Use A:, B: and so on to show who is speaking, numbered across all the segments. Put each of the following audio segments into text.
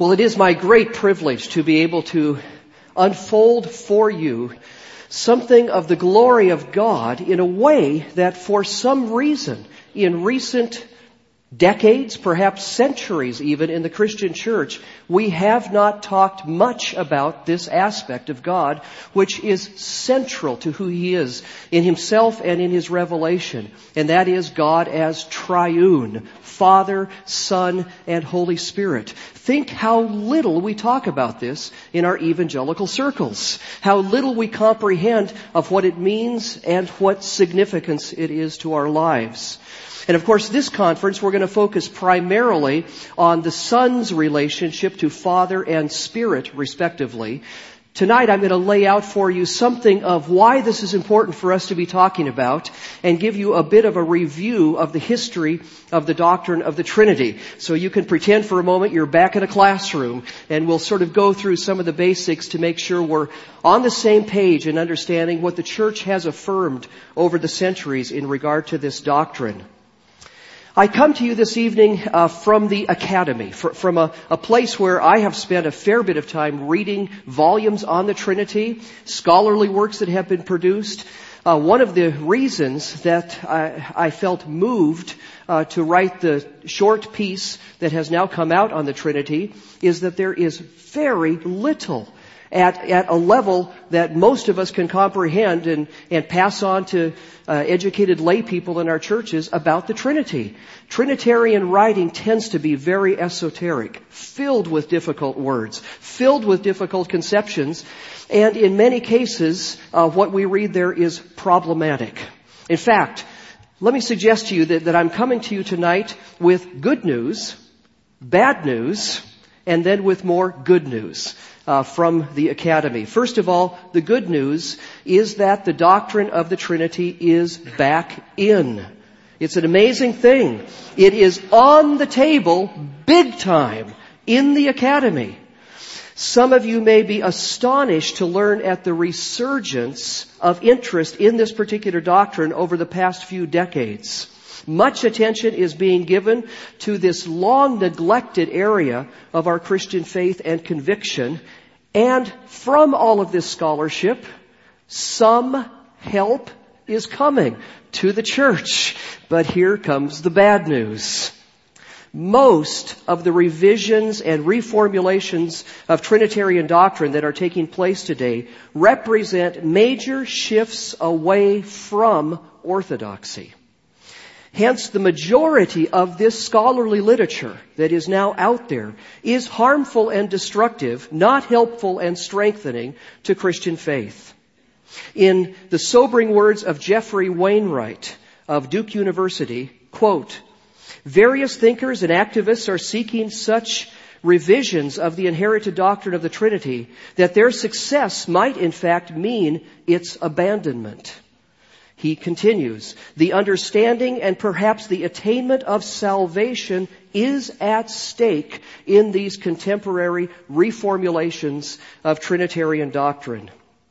A: Well, it is my great privilege to be able to unfold for you something of the glory of God in a way that for some reason in recent decades, perhaps centuries even, in the Christian church, we have not talked much about this aspect of God, which is central to who He is in Himself and in His revelation. And that is God as triune, Father, Son, and Holy Spirit. Think how little we talk about this in our evangelical circles. How little we comprehend of what it means and what significance it is to our lives. And of course, this conference, we're going to focus primarily on the Son's relationship to Father and Spirit, respectively. Tonight, I'm going to lay out for you something of why this is important for us to be talking about and give you a bit of a review of the history of the doctrine of the Trinity. So you can pretend for a moment you're back in a classroom, and we'll sort of go through some of the basics to make sure we're on the same page in understanding what the church has affirmed over the centuries in regard to this doctrine. I come to you this evening from the Academy, from a place where I have spent a fair bit of time reading volumes on the Trinity, scholarly works that have been produced. One of the reasons that I felt moved to write the short piece that has now come out on the Trinity is that there is very little at a level that most of us can comprehend and pass on to educated lay people in our churches about the Trinity. Trinitarian writing tends to be very esoteric, filled with difficult words, filled with difficult conceptions, and in many cases, what we read there is problematic. In fact, let me suggest to you that I'm coming to you tonight with good news, bad news, and then with more good news from the Academy. First of all, the good news is that the doctrine of the Trinity is back in. It's an amazing thing. It is on the table, big time, in the Academy. Some of you may be astonished to learn at the resurgence of interest in this particular doctrine over the past few decades. Much attention is being given to this long neglected area of our Christian faith and conviction. And from all of this scholarship, some help is coming to the church. But here comes the bad news. Most of the revisions and reformulations of Trinitarian doctrine that are taking place today represent major shifts away from orthodoxy. Hence, the majority of this scholarly literature that is now out there is harmful and destructive, not helpful and strengthening to Christian faith. In the sobering words of Jeffrey Wainwright of Duke University, quote, "Various thinkers and activists are seeking such revisions of the inherited doctrine of the Trinity that their success might in fact mean its abandonment." He continues, "The understanding and perhaps the attainment of salvation is at stake in these contemporary reformulations of Trinitarian doctrine."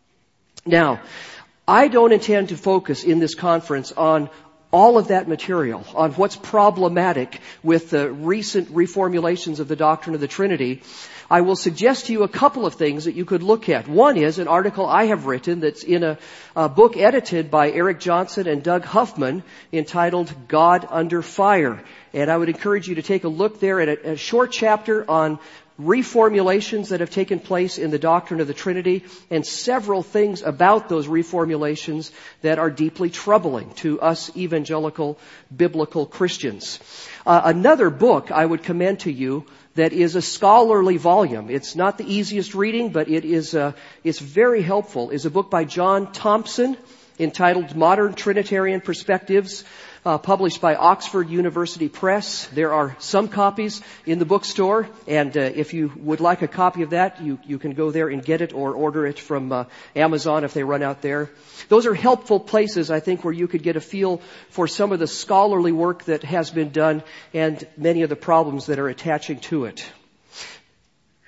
A: Now, I don't intend to focus in this conference on all of that material, on what's problematic with the recent reformulations of the doctrine of the Trinity. I will suggest to you a couple of things that you could look at. One is an article I have written that's in a book edited by Eric Johnson and Doug Huffman entitled God Under Fire. And I would encourage you to take a look there at a short chapter on reformulations that have taken place in the doctrine of the Trinity and several things about those reformulations that are deeply troubling to us evangelical biblical Christians. Another book I would commend to you that is a scholarly volume. It's not the easiest reading, but it's very helpful, is a book by John Thompson entitled Modern Trinitarian Perspectives, published by Oxford University Press. There are some copies in the bookstore, and if you would like a copy of that, you can go there and get it or order it from Amazon if they run out there. Those are helpful places, I think, where you could get a feel for some of the scholarly work that has been done and many of the problems that are attaching to it.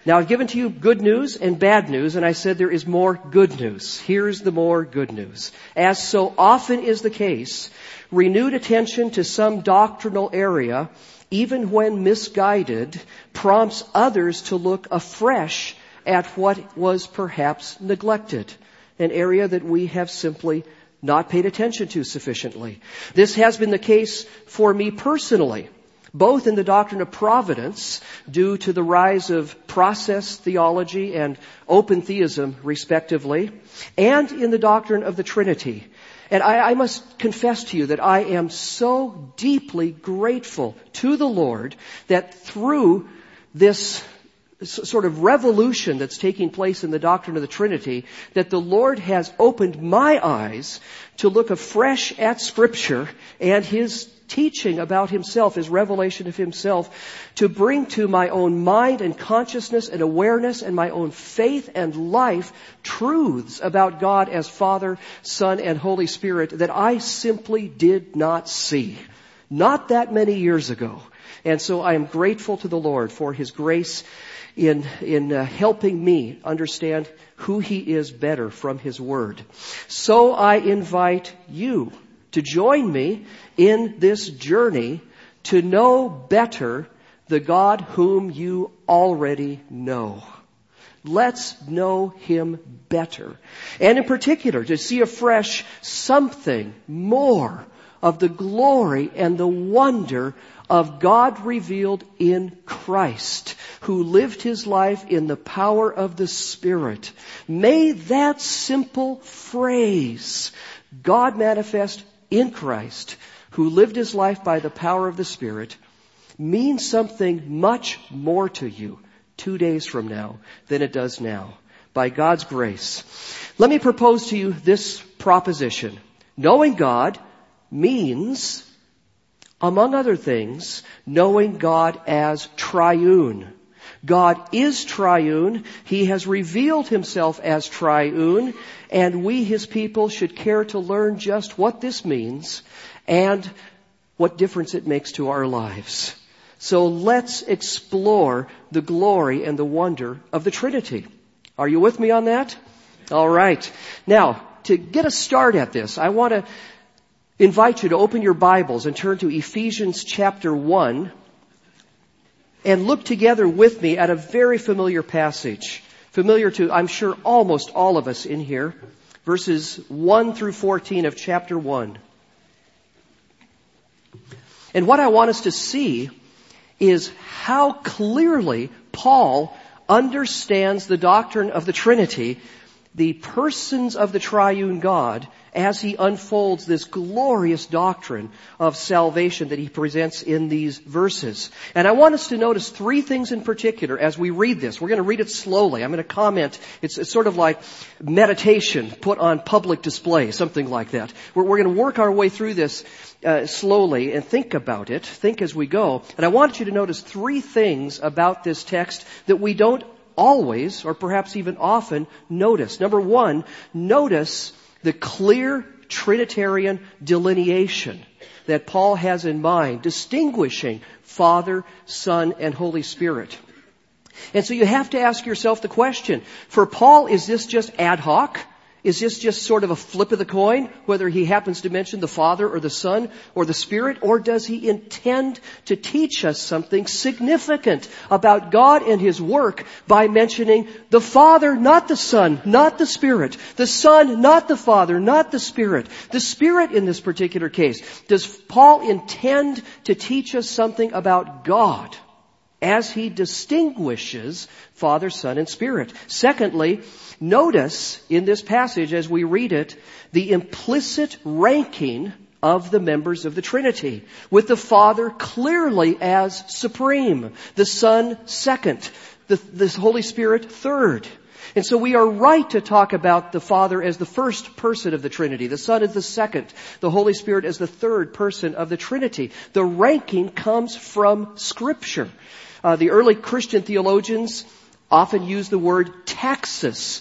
A: Now, I've given to you good news and bad news, and I said there is more good news. Here's the more good news. As so often is the case, renewed attention to some doctrinal area, even when misguided, prompts others to look afresh at what was perhaps neglected, an area that we have simply not paid attention to sufficiently. This has been the case for me personally, both in the doctrine of providence, due to the rise of process theology and open theism, respectively, and in the doctrine of the Trinity. And I must confess to you that I am so deeply grateful to the Lord that through this sort of revolution that's taking place in the doctrine of the Trinity, that the Lord has opened my eyes to look afresh at Scripture and His teaching about Himself, His revelation of Himself, to bring to my own mind and consciousness and awareness and my own faith and life truths about God as Father, Son, and Holy Spirit that I simply did not see, not that many years ago. And so I am grateful to the Lord for His grace in helping me understand who He is better from His Word. So I invite you to join me in this journey to know better the God whom you already know. Let's know Him better. And in particular, to see afresh something more of the glory and the wonder of God revealed in Christ, who lived His life in the power of the Spirit. May that simple phrase, God manifest in Christ, who lived His life by the power of the Spirit, mean something much more to you 2 days from now than it does now, by God's grace. Let me propose to you this proposition. Knowing God means, among other things, knowing God as triune. God is triune. He has revealed Himself as triune, and we, His people, should care to learn just what this means and what difference it makes to our lives. So let's explore the glory and the wonder of the Trinity. Are you with me on that? All right. Now, to get a start at this, I want to invite you to open your Bibles and turn to Ephesians chapter 1 and look together with me at a very familiar passage. Familiar to, I'm sure, almost all of us in here. Verses 1 through 14 of chapter 1. And what I want us to see is how clearly Paul understands the doctrine of the Trinity, the persons of the triune God, as he unfolds this glorious doctrine of salvation that he presents in these verses. And I want us to notice three things in particular as we read this. We're going to read it slowly. I'm going to comment. It's sort of like meditation put on public display, something like that. We're going to work our way through this slowly and think about it, think as we go. And I want you to notice three things about this text that we don't always, or perhaps even often, notice. Number one, notice the clear Trinitarian delineation that Paul has in mind, distinguishing Father, Son, and Holy Spirit. And so you have to ask yourself the question, for Paul, is this just ad hoc? Is this just sort of a flip of the coin, whether he happens to mention the Father or the Son or the Spirit, or does he intend to teach us something significant about God and His work by mentioning the Father, not the Son, not the Spirit, the Son, not the Father, not the Spirit, the Spirit in this particular case? Does Paul intend to teach us something about God as he distinguishes Father, Son, and Spirit? Secondly, notice in this passage as we read it, the implicit ranking of the members of the Trinity, with the Father clearly as supreme, the Son second, the Holy Spirit third. And so we are right to talk about the Father as the first person of the Trinity, the Son as the second, the Holy Spirit as the third person of the Trinity. The ranking comes from Scripture. The early Christian theologians often use the word taxis,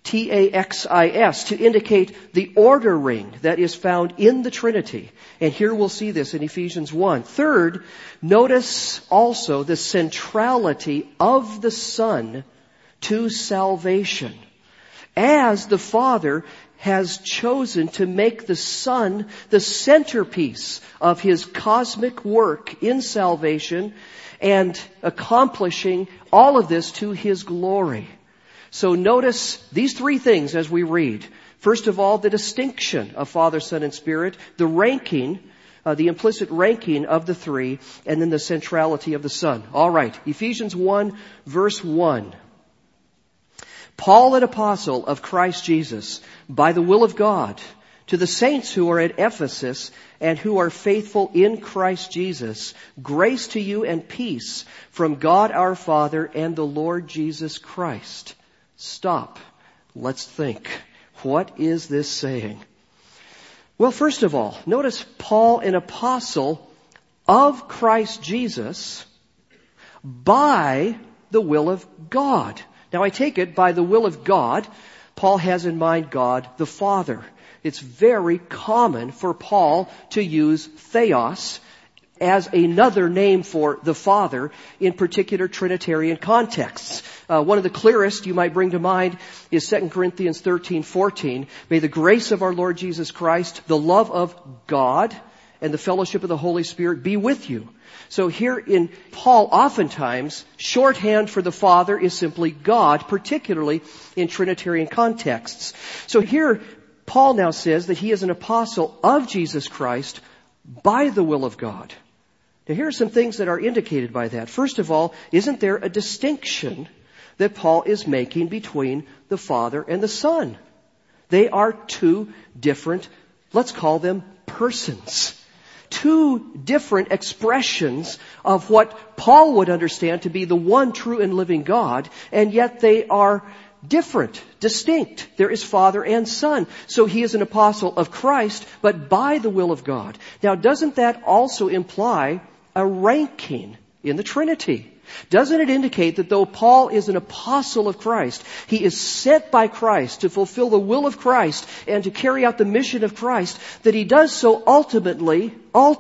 A: T-A-X-I-S, to indicate the ordering that is found in the Trinity. And here we'll see this in Ephesians 1. Third, notice also the centrality of the Son to salvation, as the Father has chosen to make the Son the centerpiece of His cosmic work in salvation and accomplishing all of this to His glory. So notice these three things as we read. First of all, the distinction of Father, Son, and Spirit, the ranking, the implicit ranking of the three, and then the centrality of the Son. All right, Ephesians 1, verse 1. Paul, an apostle of Christ Jesus, by the will of God, to the saints who are at Ephesus and who are faithful in Christ Jesus, grace to you and peace from God our Father and the Lord Jesus Christ. Stop. Let's think. What is this saying? Well, first of all, notice Paul, an apostle of Christ Jesus, by the will of God. Now, I take it by the will of God, Paul has in mind God the Father. It's very common for Paul to use theos as another name for the Father in particular Trinitarian contexts. One of the clearest you might bring to mind is 2 Corinthians 13:14. May the grace of our Lord Jesus Christ, the love of God, and the fellowship of the Holy Spirit be with you. So here in Paul, oftentimes, shorthand for the Father is simply God, particularly in Trinitarian contexts. So here, Paul now says that he is an apostle of Jesus Christ by the will of God. Now here are some things that are indicated by that. First of all, isn't there a distinction that Paul is making between the Father and the Son? They are two different, let's call them persons. Two different expressions of what Paul would understand to be the one true and living God, and yet they are different, distinct. There is Father and Son. So he is an apostle of Christ, but by the will of God. Now, doesn't that also imply a ranking in the Trinity? Doesn't it indicate that though Paul is an apostle of Christ, he is sent by Christ to fulfill the will of Christ and to carry out the mission of Christ, that he does so ultimately,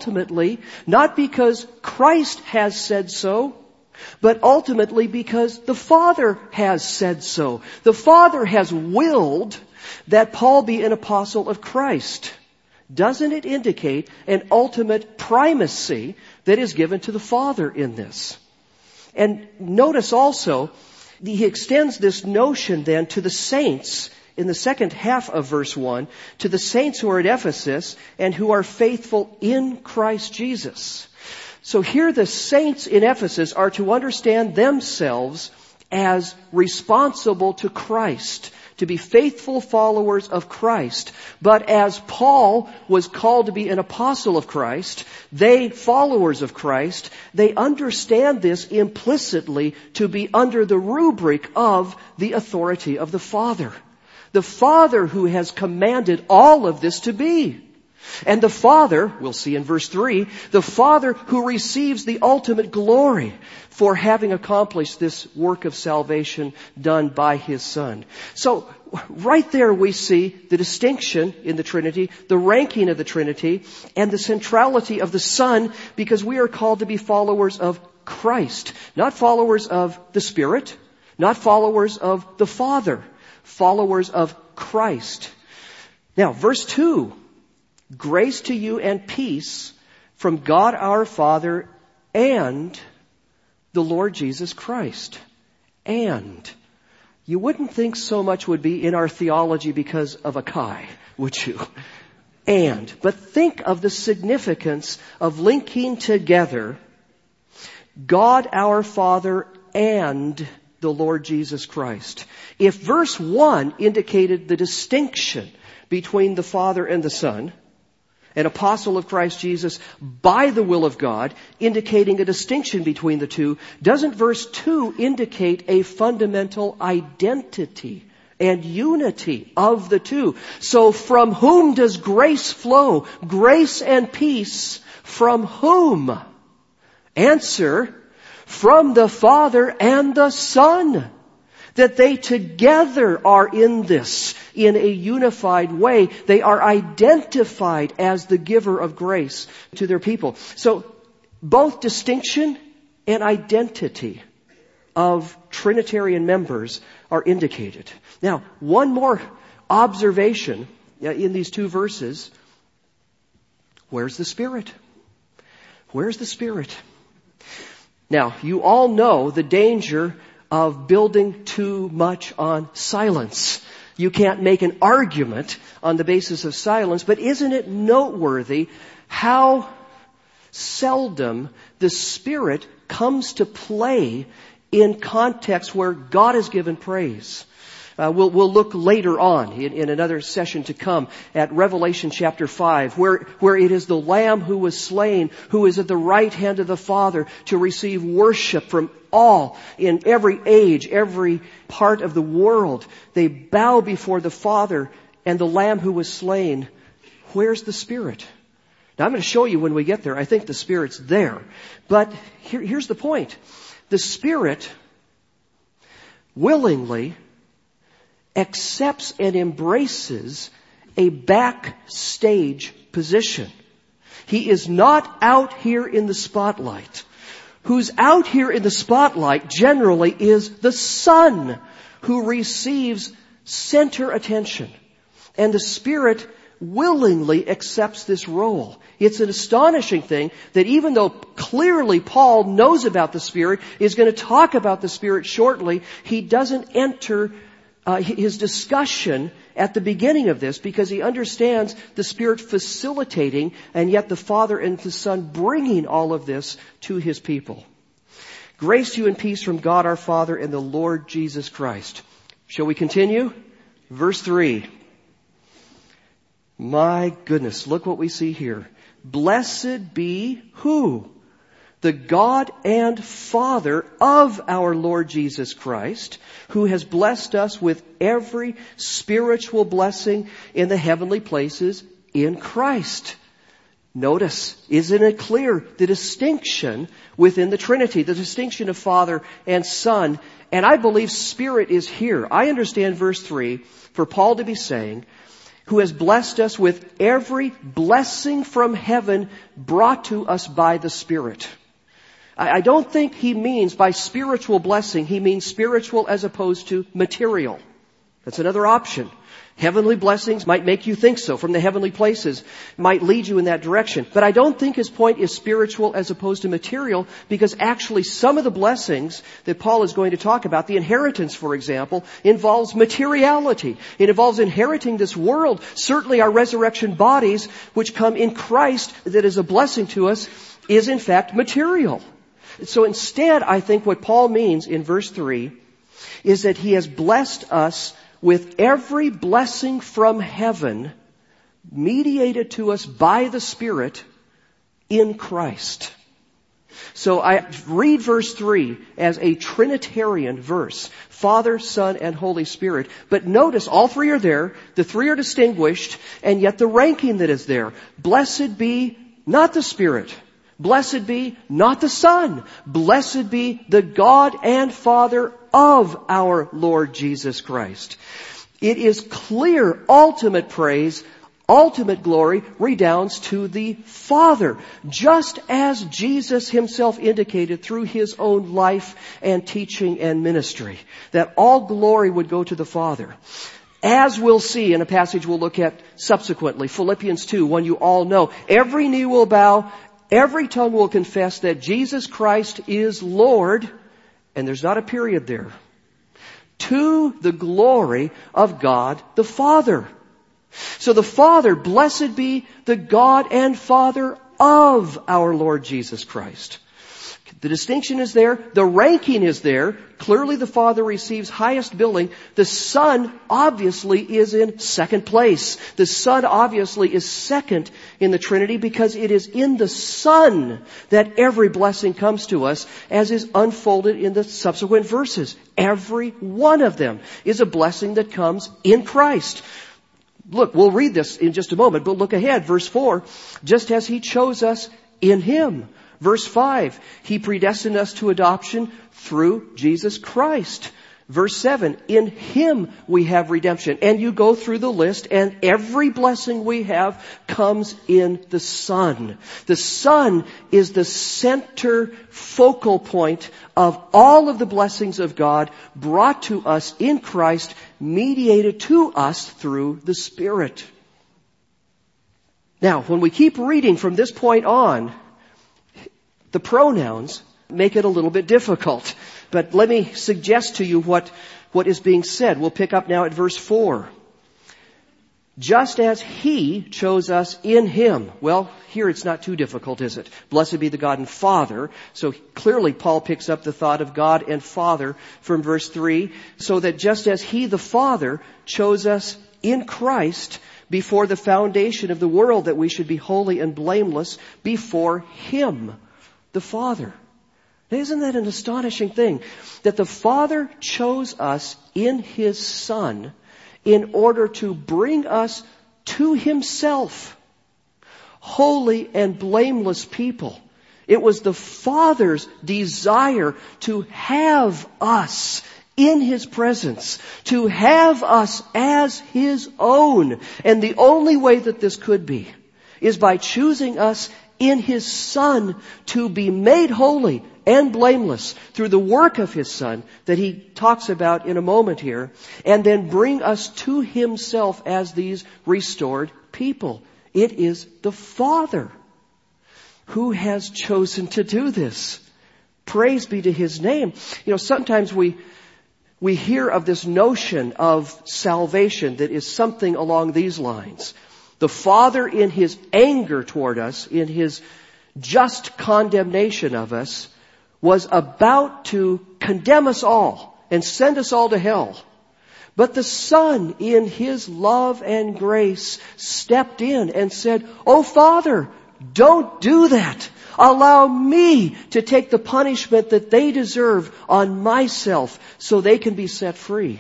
A: not because Christ has said so, but ultimately because the Father has said so. The Father has willed that Paul be an apostle of Christ. Doesn't it indicate an ultimate primacy that is given to the Father in this? And notice also, he extends this notion then to the saints in the second half of verse 1, to the saints who are at Ephesus and who are faithful in Christ Jesus. So here the saints in Ephesus are to understand themselves as responsible to Christ, to be faithful followers of Christ. But as Paul was called to be an apostle of Christ, they, followers of Christ, they understand this implicitly to be under the rubric of the authority of the Father. The Father who has commanded all of this to be. And the Father, we'll see in verse 3, the Father who receives the ultimate glory for having accomplished this work of salvation done by His Son. So, right there we see the distinction in the Trinity, the ranking of the Trinity, and the centrality of the Son, because we are called to be followers of Christ, not followers of the Spirit, not followers of the Father, followers of Christ. Now, verse 2, grace to you and peace from God our Father and the Lord Jesus Christ. And you wouldn't think so much would be in our theology because of a chi, would you? And, but think of the significance of linking together God our Father and the Lord Jesus Christ. If verse 1 indicated the distinction between the Father and the Son, an apostle of Christ Jesus by the will of God, indicating a distinction between the two, doesn't verse 2 indicate a fundamental identity and unity of the two? So from whom does grace flow? Grace and peace from whom? Answer, from the Father and the Son. That they together are in this in a unified way. They are identified as the giver of grace to their people. So both distinction and identity of Trinitarian members are indicated. Now, one more observation in these two verses. Where's the Spirit? Where's the Spirit? Now, you all know the danger of building too much on silence. You can't make an argument on the basis of silence, but isn't it noteworthy how seldom the Spirit comes to play in contexts where God is given praise? We'll look later on in another session to come at Revelation chapter 5, where it is the Lamb who was slain, who is at the right hand of the Father to receive worship from all in every age, every part of the world. They bow before the Father and the Lamb who was slain. Where's the Spirit? Now I'm going to show you when we get there. I think the Spirit's there. But here's the point. The Spirit willingly accepts and embraces a backstage position. He is not out here in the spotlight. Who's out here in the spotlight generally is the Son, who receives center attention. And the Spirit willingly accepts this role. It's an astonishing thing that even though clearly Paul knows about the Spirit, is going to talk about the Spirit shortly, he doesn't enter his discussion at the beginning of this because he understands the Spirit facilitating and yet the Father and the Son bringing all of this to His people. Grace to you and peace from God our Father and the Lord Jesus Christ. Shall we continue? Verse 3. My goodness, look what we see here. Blessed be who? The God and Father of our Lord Jesus Christ, who has blessed us with every spiritual blessing in the heavenly places in Christ. Notice, isn't it clear, the distinction within the Trinity, the distinction of Father and Son, and I believe Spirit is here. I understand verse 3 for Paul to be saying, who has blessed us with every blessing from heaven brought to us by the Spirit. I don't think he means by spiritual blessing, he means spiritual as opposed to material. That's another option. Heavenly blessings might make you think so from the heavenly places, might lead you in that direction. But I don't think his point is spiritual as opposed to material, because actually some of the blessings that Paul is going to talk about, the inheritance, for example, involves materiality. It involves inheriting this world. Certainly our resurrection bodies, which come in Christ, that is a blessing to us, is in fact material. So instead, I think what Paul means in verse 3 is that he has blessed us with every blessing from heaven mediated to us by the Spirit in Christ. So I read verse 3 as a Trinitarian verse. Father, Son, and Holy Spirit. But notice all three are there. The three are distinguished, and yet the ranking that is there. Blessed be not the Spirit. Blessed be not the Son. Blessed be the God and Father of our Lord Jesus Christ. It is clear ultimate praise, ultimate glory redounds to the Father, just as Jesus himself indicated through his own life and teaching and ministry, that all glory would go to the Father. As we'll see in a passage we'll look at subsequently, Philippians 2, one you all know, every knee will bow, every tongue will confess that Jesus Christ is Lord, and there's not a period there, to the glory of God the Father. So the Father, blessed be the God and Father of our Lord Jesus Christ. The distinction is there. The ranking is there. Clearly the Father receives highest billing. The Son obviously is in second place. The Son obviously is second in the Trinity because it is in the Son that every blessing comes to us, as is unfolded in the subsequent verses. Every one of them is a blessing that comes in Christ. Look, we'll read this in just a moment, but look ahead. Verse 4, just as He chose us in Him. Verse 5, He predestined us to adoption through Jesus Christ. Verse 7, in Him we have redemption. And you go through the list, and every blessing we have comes in the Son. The Son is the center focal point of all of the blessings of God brought to us in Christ, mediated to us through the Spirit. Now, when we keep reading from this point on, the pronouns make it a little bit difficult. But let me suggest to you what is being said. We'll pick up now at verse 4. Just as He chose us in Him. Well, here it's not too difficult, is it? Blessed be the God and Father. So clearly Paul picks up the thought of God and Father from verse 3. So that just as He, the Father, chose us in Christ before the foundation of the world, that we should be holy and blameless before Him, the Father. Isn't that an astonishing thing? That the Father chose us in His Son in order to bring us to Himself, holy and blameless people. It was the Father's desire to have us in His presence, to have us as His own. And the only way that this could be is by choosing us in His Son to be made holy and blameless through the work of His Son that He talks about in a moment here, and then bring us to Himself as these restored people. It is the Father who has chosen to do this. Praise be to His name. You know, sometimes we hear of this notion of salvation that is something along these lines. The Father, in His anger toward us, in His just condemnation of us, was about to condemn us all and send us all to hell. But the Son, in His love and grace, stepped in and said, "Oh, Father, don't do that. Allow me to take the punishment that they deserve on myself so they can be set free."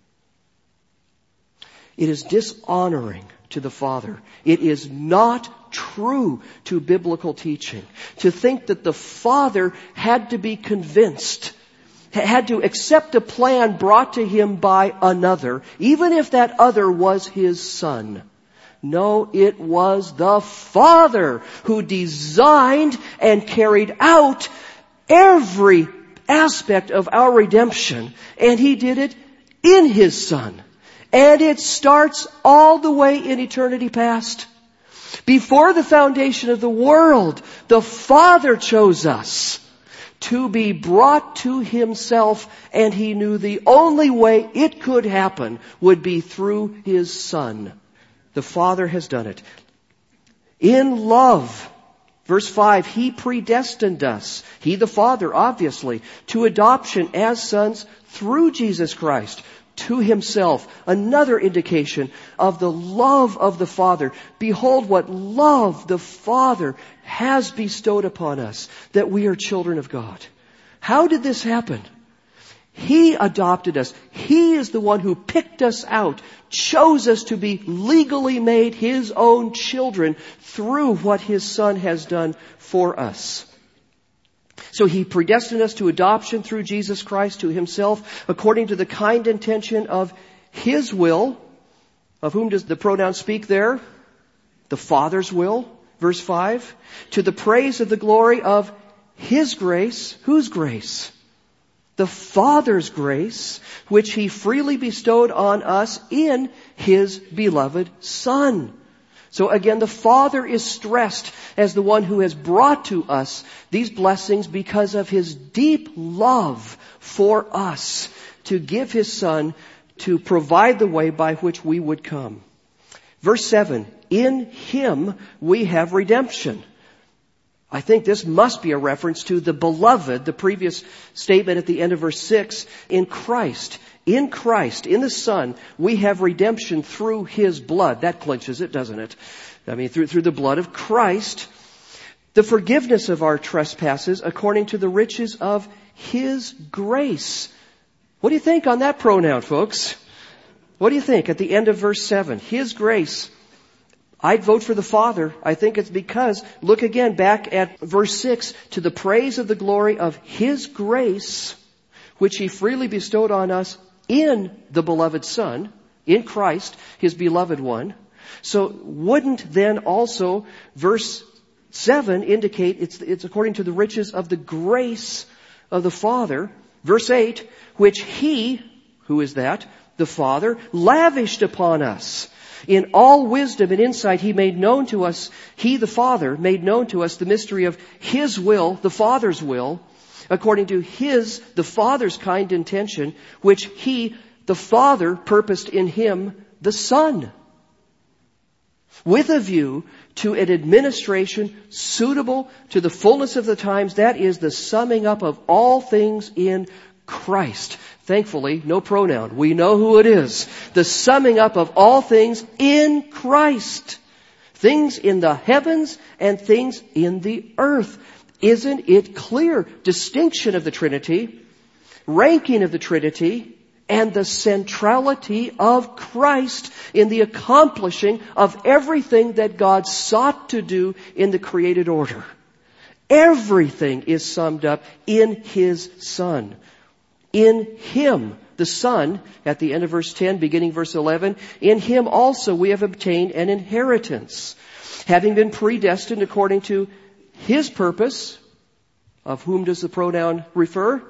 A: It is dishonoring to the Father. It is not true to biblical teaching to think that the Father had to be convinced, had to accept a plan brought to Him by another, even if that other was His Son. No, it was the Father who designed and carried out every aspect of our redemption, and He did it in His Son. And it starts all the way in eternity past. Before the foundation of the world, the Father chose us to be brought to Himself, and He knew the only way it could happen would be through His Son. The Father has done it. In love, verse 5, He predestined us, He the Father obviously, to adoption as sons through Jesus Christ, to Himself. Another indication of the love of the Father. Behold what love the Father has bestowed upon us, that we are children of God. How did this happen? He adopted us. He is the one who picked us out, chose us to be legally made His own children through what His Son has done for us. So He predestined us to adoption through Jesus Christ to Himself, according to the kind intention of His will. Of whom does the pronoun speak there? The Father's will, verse 5. To the praise of the glory of His grace. Whose grace? The Father's grace, which He freely bestowed on us in His beloved Son. So again, the Father is stressed as the one who has brought to us these blessings because of His deep love for us, to give His Son to provide the way by which we would come. Verse 7, in Him we have redemption. I think this must be a reference to the beloved, the previous statement at the end of verse 6, in Christ. In Christ, in the Son, we have redemption through His blood. That clinches it, doesn't it? I mean, through the blood of Christ, the forgiveness of our trespasses according to the riches of His grace. What do you think on that pronoun, folks? What do you think at the end of verse 7? His grace. I'd vote for the Father. I think it's because, look again back at verse 6, to the praise of the glory of His grace, which he freely bestowed on us in the beloved Son, in Christ, his beloved one. So wouldn't then also verse 7 indicate it's according to the riches of the grace of the Father? Verse 8, which he, who is that? The Father, lavished upon us. In all wisdom and insight he made known to us, he, the Father, made known to us the mystery of his will, the Father's will, according to his, the Father's kind intention, which he, the Father, purposed in him, the Son, with a view to an administration suitable to the fullness of the times. That is the summing up of all things in Christ. Thankfully, no pronoun. We know who it is. The summing up of all things in Christ. Things in the heavens and things in the earth. Isn't it clear? Distinction of the Trinity, ranking of the Trinity, and the centrality of Christ in the accomplishing of everything that God sought to do in the created order. Everything is summed up in His Son. In Him, the Son, at the end of verse 10, beginning verse 11, in Him also we have obtained an inheritance, having been predestined according to His purpose. Of whom does the pronoun refer?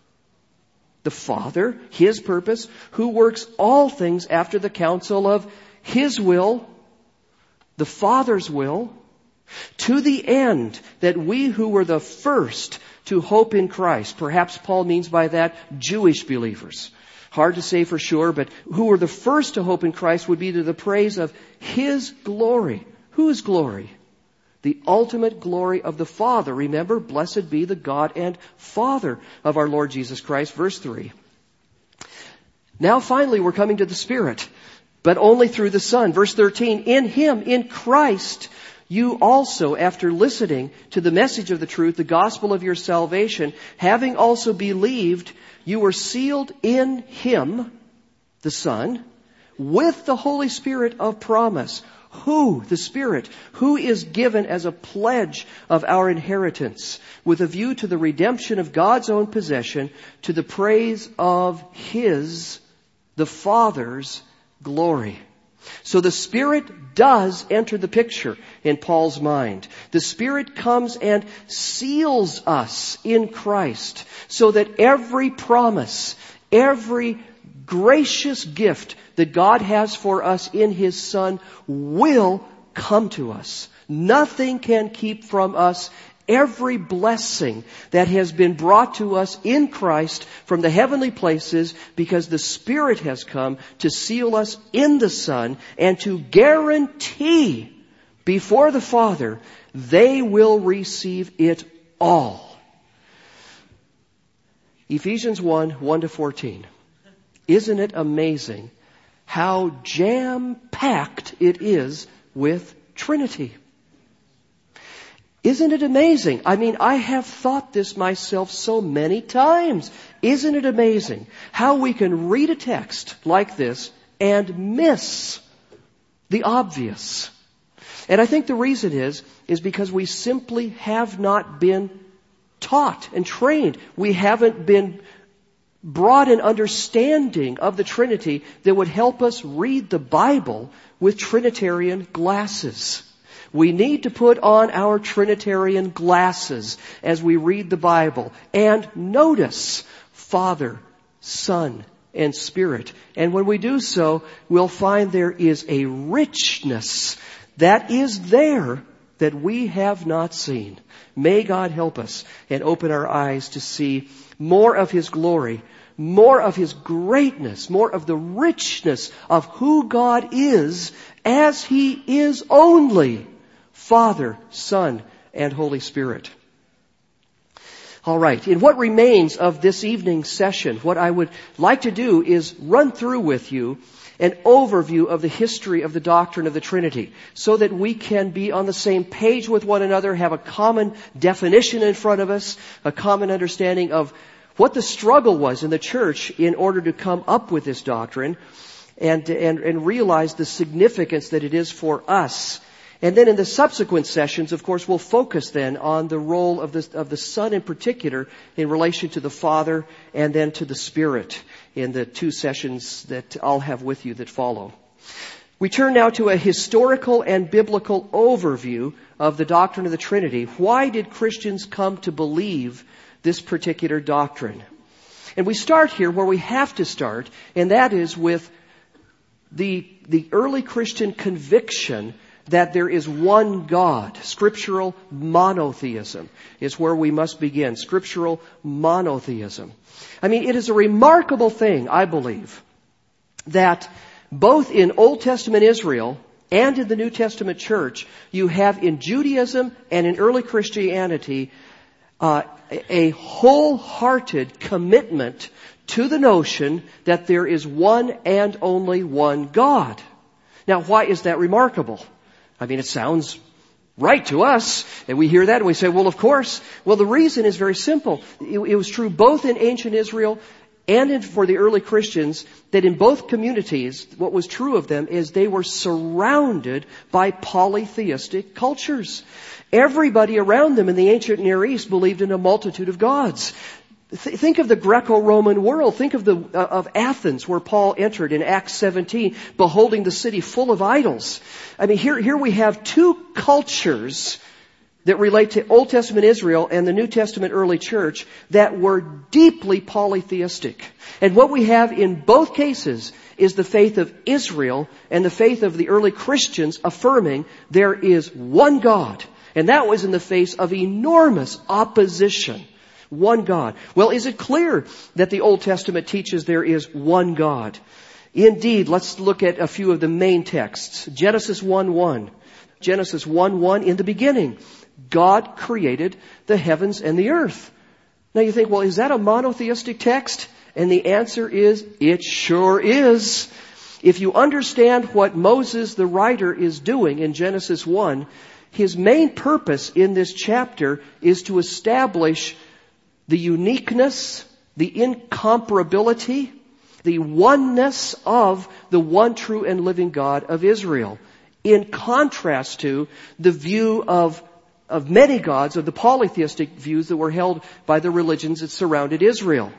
A: The Father, His purpose, who works all things after the counsel of His will, the Father's will, to the end that we who were the first to hope in Christ, perhaps Paul means by that Jewish believers. Hard to say for sure, but who were the first to hope in Christ would be to the praise of His glory. Whose glory? The ultimate glory of the Father. Remember, blessed be the God and Father of our Lord Jesus Christ. Verse 3. Now finally we're coming to the Spirit, but only through the Son. Verse 13. In Him, in Christ, you also, after listening to the message of the truth, the gospel of your salvation, having also believed, you were sealed in Him, the Son, with the Holy Spirit of promise. Who? The Spirit. Who is given as a pledge of our inheritance with a view to the redemption of God's own possession to the praise of His, the Father's, glory. So the Spirit does enter the picture in Paul's mind. The Spirit comes and seals us in Christ so that every promise, every gracious gift that God has for us in His Son will come to us. Nothing can keep from us every blessing that has been brought to us in Christ from the heavenly places, because the Spirit has come to seal us in the Son and to guarantee before the Father they will receive it all. Ephesians 1:1-14. Isn't it amazing how jam-packed it is with Trinity? Isn't it amazing? I mean, I have thought this myself so many times. Isn't it amazing how we can read a text like this and miss the obvious? And I think the reason is because we simply have not been taught and trained. We haven't been brought an understanding of the Trinity that would help us read the Bible with Trinitarian glasses. We need to put on our Trinitarian glasses as we read the Bible and notice Father, Son, and Spirit. And when we do so, we'll find there is a richness that is there that we have not seen. May God help us and open our eyes to see more of His glory, more of His greatness, more of the richness of who God is as He is only Father, Son, and Holy Spirit. All right, in what remains of this evening's session, what I would like to do is run through with you an overview of the history of the doctrine of the Trinity, so that we can be on the same page with one another, have a common definition in front of us, a common understanding of what the struggle was in the church in order to come up with this doctrine, and realize the significance that it is for us. And then in the subsequent sessions, of course, we'll focus then on the role of the Son in particular in relation to the Father and then to the Spirit in the 2 sessions that I'll have with you that follow. We turn now to a historical and biblical overview of the doctrine of the Trinity. Why did Christians come to believe this particular doctrine? And we start here where we have to start, and that is with the early Christian conviction that there is one God. Scriptural monotheism is where we must begin. Scriptural monotheism. I mean, it is a remarkable thing, I believe, that both in Old Testament Israel and in the New Testament church, you have in Judaism and in early Christianity a wholehearted commitment to the notion that there is one and only one God. Now, why is that remarkable? I mean, it sounds right to us, and we hear that and we say, well, of course. Well, the reason is very simple. It was true both in ancient Israel and for the early Christians that in both communities, what was true of them is they were surrounded by polytheistic cultures. Everybody around them in the ancient Near East believed in a multitude of gods. Think of the Greco-Roman world. Think of Athens, where Paul entered in Acts 17, beholding the city full of idols. I mean, here we have 2 cultures that relate to Old Testament Israel and the New Testament early church that were deeply polytheistic. And what we have in both cases is the faith of Israel and the faith of the early Christians affirming there is one God. And that was in the face of enormous opposition. One God. Well, is it clear that the Old Testament teaches there is one God? Indeed, let's look at a few of the main texts. Genesis 1:1. Genesis 1:1, in the beginning, God created the heavens and the earth. Now you think, well, is that a monotheistic text? And the answer is, it sure is. If you understand what Moses, the writer, is doing in Genesis 1, his main purpose in this chapter is to establish the uniqueness, the incomparability, the oneness of the one true and living God of Israel, in contrast to the view of many gods, of the polytheistic views that were held by the religions that surrounded Israel.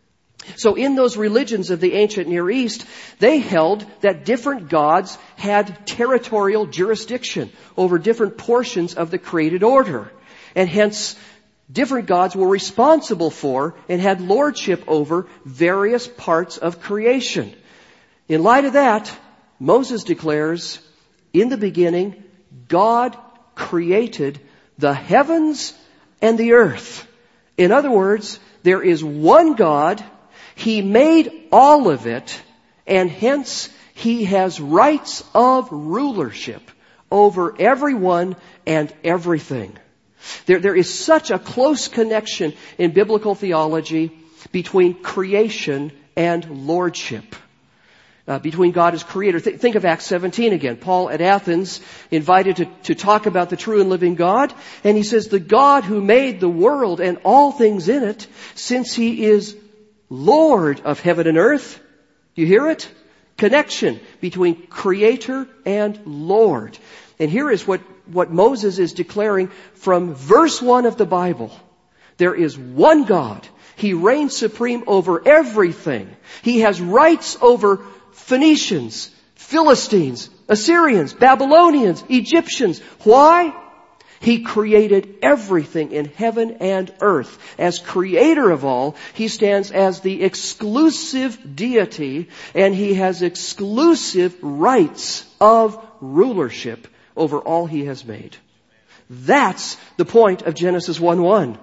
A: So in those religions of the ancient Near East, they held that different gods had territorial jurisdiction over different portions of the created order. And hence, different gods were responsible for and had lordship over various parts of creation. In light of that, Moses declares, in the beginning, God created the heavens and the earth. In other words, there is one God. He made all of it, and hence He has rights of rulership over everyone and everything. There is such a close connection in biblical theology between creation and lordship. Between God as creator. Think of Acts 17 again. Paul at Athens invited to talk about the true and living God. And he says, the God who made the world and all things in it, since He is Lord of heaven and earth. You hear it? Connection between creator and Lord. And here is what Moses is declaring from verse 1 of the Bible. There is one God. He reigns supreme over everything. He has rights over Phoenicians, Philistines, Assyrians, Babylonians, Egyptians. Why? He created everything in heaven and earth. As creator of all, He stands as the exclusive deity, and He has exclusive rights of rulership over all He has made. That's the point of Genesis 1:1.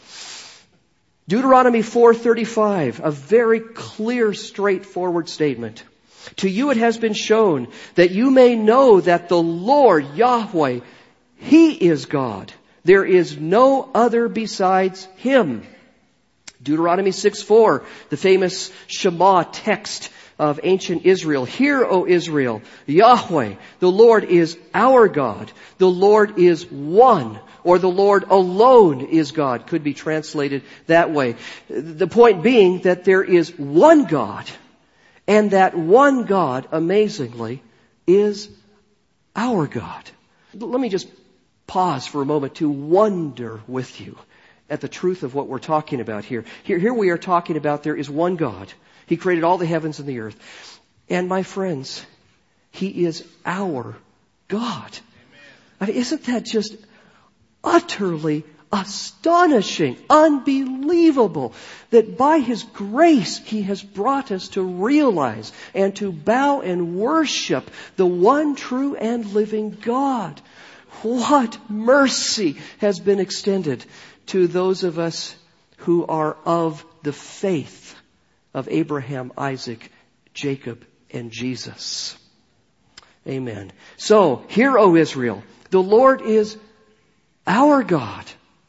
A: Deuteronomy 4:35, a very clear, straightforward statement. To you it has been shown that you may know that the Lord, Yahweh, He is God. There is no other besides Him. Deuteronomy 6:4, the famous Shema text of ancient Israel. Hear, O Israel, Yahweh, the Lord is our God. The Lord is one, or the Lord alone is God. Could be translated that way. The point being that there is one God, and that one God, amazingly, is our God. Let me just pause for a moment to wonder with you at the truth of what we're talking about here. Here we are talking about there is one God. He created all the heavens and the earth. And my friends, He is our God. I mean, isn't that just utterly astonishing, unbelievable, that by His grace He has brought us to realize and to bow and worship the one true and living God. What mercy has been extended to those of us who are of the faith of Abraham, Isaac, Jacob, and Jesus. Amen. So, hear, O Israel, the Lord is our God.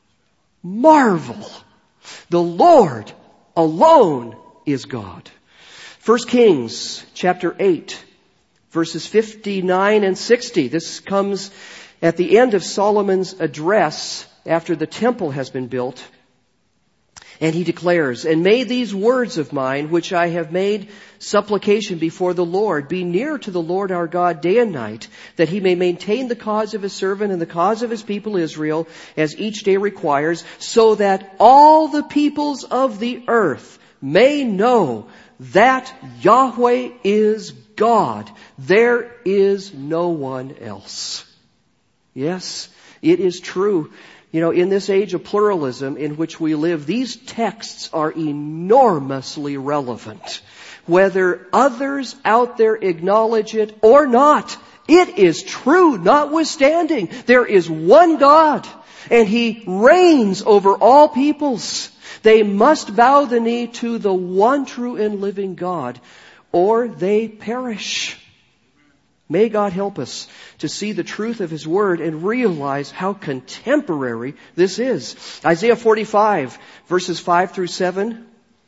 A: Marvel. The Lord alone is God. 1 Kings chapter 8, verses 59 and 60. This comes at the end of Solomon's address after the temple has been built. And he declares, "And may these words of mine, which I have made supplication before the Lord, be near to the Lord our God day and night, that He may maintain the cause of His servant and the cause of His people Israel, as each day requires, so that all the peoples of the earth may know that Yahweh is God. There is no one else." Yes, it is true. You know, in this age of pluralism in which we live, these texts are enormously relevant. Whether others out there acknowledge it or not, it is true notwithstanding. There is one God, and He reigns over all peoples. They must bow the knee to the one true and living God, or they perish. May God help us to see the truth of His Word and realize how contemporary this is. Isaiah 45, verses 5 through 7.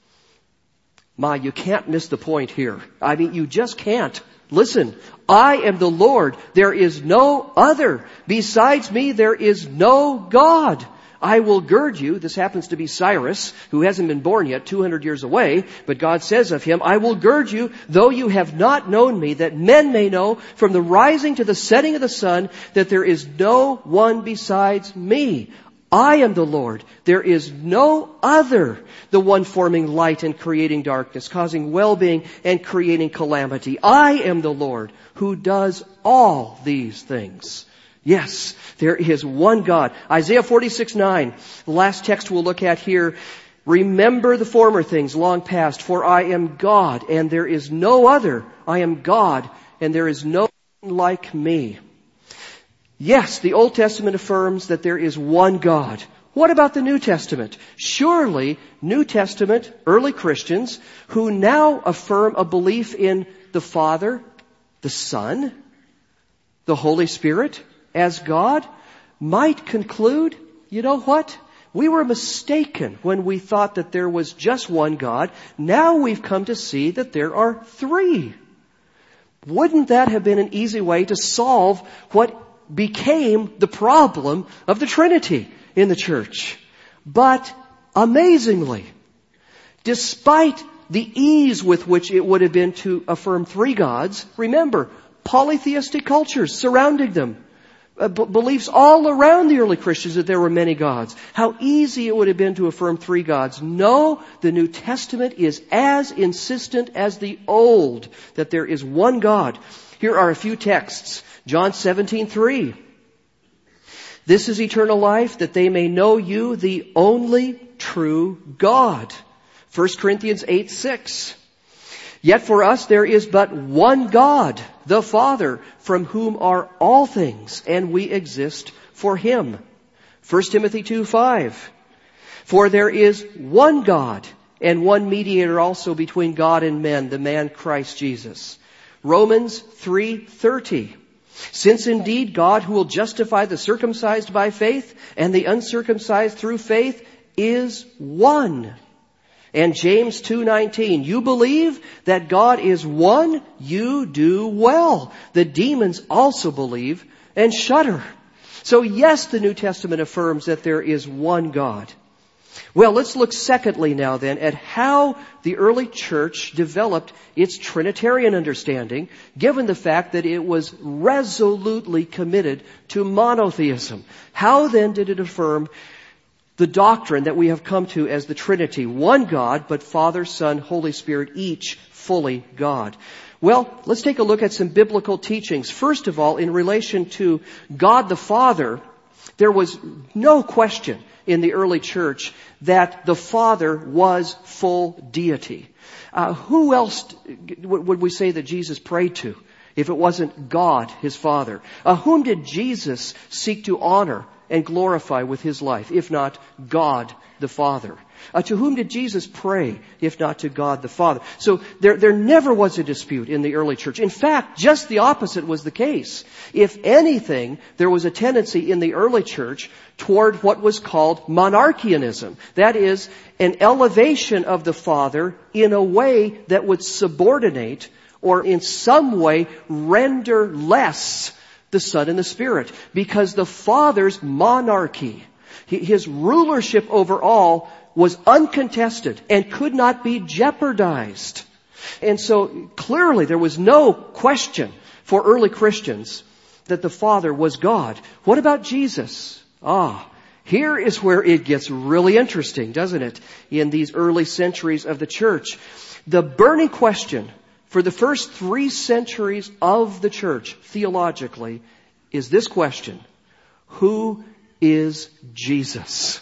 A: You can't miss the point here. I mean, you just can't. Listen, I am the Lord. There is no other. Besides me, there is no God. I will gird you. This happens to be Cyrus, who hasn't been born yet, 200 years away. But God says of him, "I will gird you, though you have not known me, that men may know from the rising to the setting of the sun that there is no one besides me. I am the Lord. There is no other, the one forming light and creating darkness, causing well-being and creating calamity. I am the Lord who does all these things." Yes, there is one God. Isaiah 46:9, the last text we'll look at here. "Remember the former things long past, for I am God, and there is no other. I am God, and there is no one like me." Yes, the Old Testament affirms that there is one God. What about the New Testament? Surely, New Testament, early Christians, who now affirm a belief in the Father, the Son, the Holy Spirit, as God, might conclude, you know what? We were mistaken when we thought that there was just one God. Now we've come to see that there are three. Wouldn't that have been an easy way to solve what became the problem of the Trinity in the church? But amazingly, despite the ease with which it would have been to affirm three gods, remember, polytheistic cultures surrounding them. Beliefs all around the early Christians that there were many gods. How easy it would have been to affirm three gods. No, the New Testament is as insistent as the Old that there is one God. Here are a few texts. John 17:3. "This is eternal life, that they may know you, the only true God." 1 Corinthians 8:6. "Yet for us there is but one God, the Father, from whom are all things, and we exist for Him." 1 Timothy 2:5. "For there is one God, and one mediator also between God and men, the man Christ Jesus." Romans 3:30. "Since indeed God, who will justify the circumcised by faith and the uncircumcised through faith, is one." And James 2:19, "You believe that God is one? You do well. The demons also believe and shudder." So yes, the New Testament affirms that there is one God. Well, let's look secondly now then at how the early church developed its Trinitarian understanding, given the fact that it was resolutely committed to monotheism. How then did it affirm the doctrine that we have come to as the Trinity? One God, but Father, Son, Holy Spirit, each fully God. Well, let's take a look at some biblical teachings. First of all, in relation to God the Father, there was no question in the early church that the Father was full deity. Who else would we say that Jesus prayed to if it wasn't God, His Father? Whom did Jesus seek to honor and glorify with His life, if not God the Father? To whom did Jesus pray, if not to God the Father? So there never was a dispute in the early church. In fact, just the opposite was the case. If anything, there was a tendency in the early church toward what was called monarchianism. That is, an elevation of the Father in a way that would subordinate or in some way render less the Son and the Spirit. Because the Father's monarchy, His rulership over all, was uncontested and could not be jeopardized. And so clearly there was no question for early Christians that the Father was God. What about Jesus? Here is where it gets really interesting, doesn't it? In these early centuries of the church. The burning question for the first 3 centuries of the church, theologically, is this question: who is Jesus?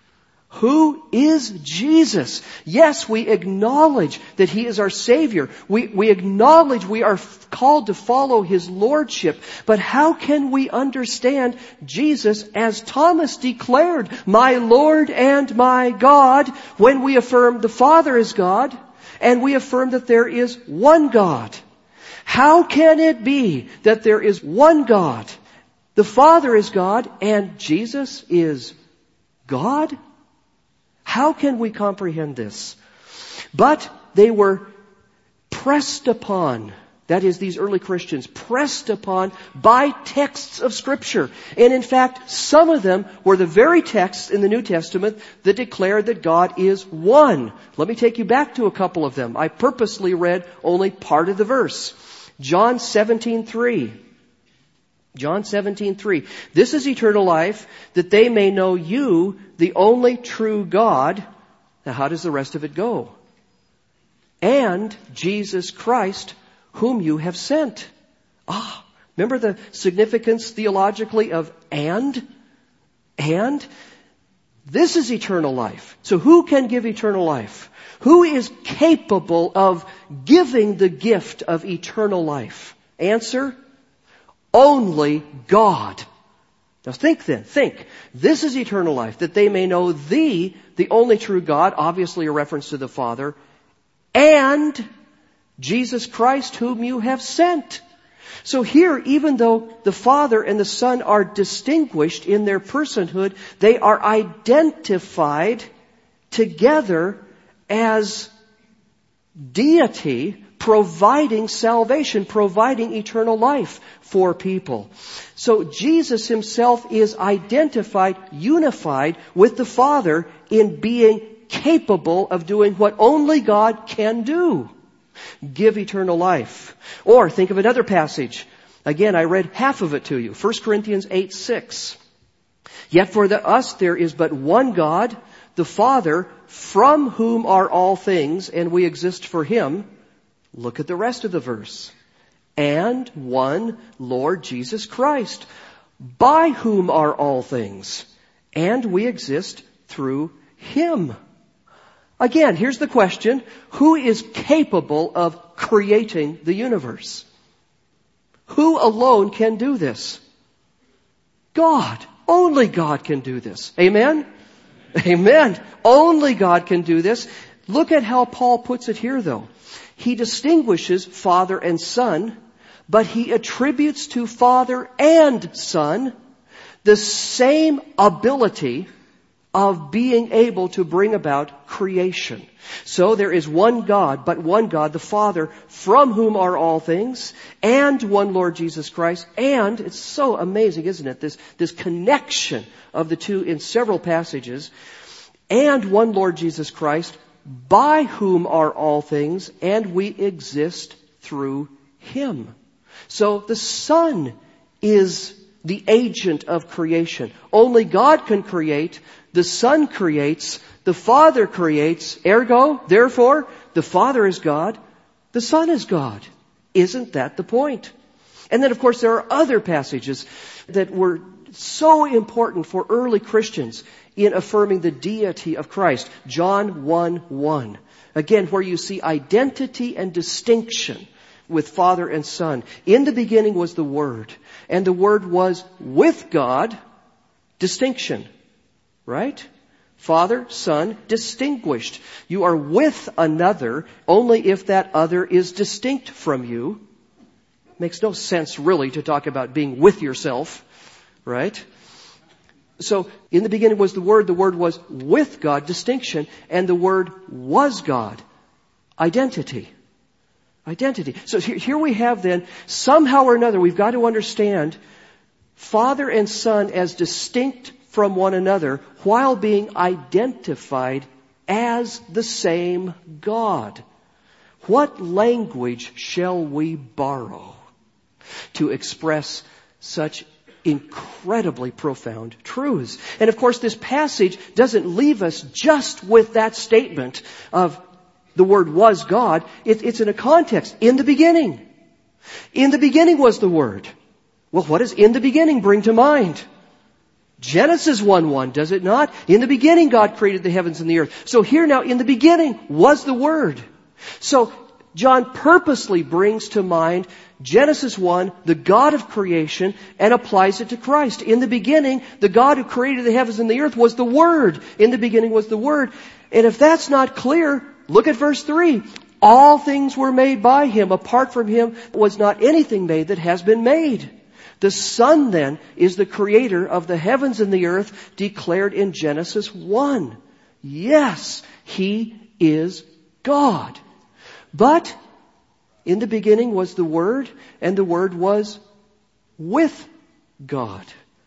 A: Who is Jesus? Yes, we acknowledge that He is our Savior. We acknowledge we are called to follow His Lordship. But how can we understand Jesus as Thomas declared, my Lord and my God, when we affirm the Father is God and we affirm that there is one God? How can it be that there is one God? The Father is God and Jesus is God? How can we comprehend this? But they were pressed upon, that is, these early Christians, pressed upon by texts of Scripture. And in fact, some of them were the very texts in the New Testament that declare that God is one. Let me take you back to a couple of them. I purposely read only part of the verse. John 17:3. John 17:3. This is eternal life, that they may know you, the only true God. Now, how does the rest of it go? And Jesus Christ, whom you have sent. Remember the significance theologically of and? And? This is eternal life. So who can give eternal life? Who is capable of giving the gift of eternal life? Answer: only God. Now think. This is eternal life, that they may know Thee, the only true God, obviously a reference to the Father, and Jesus Christ, whom you have sent. So here, even though the Father and the Son are distinguished in their personhood, they are identified together as deity, providing salvation, providing eternal life for people. So Jesus Himself is identified, unified with the Father in being capable of doing what only God can do: give eternal life. Or think of another passage. Again, I read half of it to you. 1 Corinthians 8:6. Yet for us there is but one God, the Father, from whom are all things, and we exist for Him. Look at the rest of the verse. And one Lord Jesus Christ, by whom are all things, and we exist through Him. Again, here's the question: who is capable of creating the universe? Who alone can do this? God. Only God can do this. Amen? Amen. Only God can do this. Look at how Paul puts it here, though. He distinguishes Father and Son, but he attributes to Father and Son the same ability of being able to bring about creation. So there is one God, but one God, the Father, from whom are all things, and one Lord Jesus Christ. And it's so amazing, isn't it? This connection of the two in several passages. and one Lord Jesus Christ, by whom are all things, and we exist through Him. So the Son is the agent of creation. Only God can create. The Son creates. The Father creates. Ergo, therefore, the Father is God. The Son is God. Isn't that the point? And then, of course, there are other passages that were so important for early Christians in affirming the deity of Christ. John 1:1. Again, where you see identity and distinction with Father and Son. In the beginning was the Word, and the Word was with God. Distinction. Right? Father, Son, distinguished. You are with another only if that other is distinct from you. Makes no sense really to talk about being with yourself. Right? So, in the beginning was the Word was with God, distinction, and the Word was God, identity. Identity. So here we have then, somehow or another, we've got to understand Father and Son as distinct from one another while being identified as the same God. What language shall we borrow to express such incredibly profound truths? And of course, this passage doesn't leave us just with that statement of the Word was God. It's in a context. In the beginning. In the beginning was the Word. Well, what does in the beginning bring to mind? Genesis 1:1, does it not? In the beginning God created the heavens and the earth. So here now, in the beginning was the Word. So John purposely brings to mind Genesis 1, the God of creation, and applies it to Christ. In the beginning, the God who created the heavens and the earth was the Word. In the beginning was the Word. And if that's not clear, look at verse 3. All things were made by Him. Apart from Him was not anything made that has been made. The Son then is the creator of the heavens and the earth declared in Genesis 1. Yes, He is God. But in the beginning was the Word, and the Word was with God.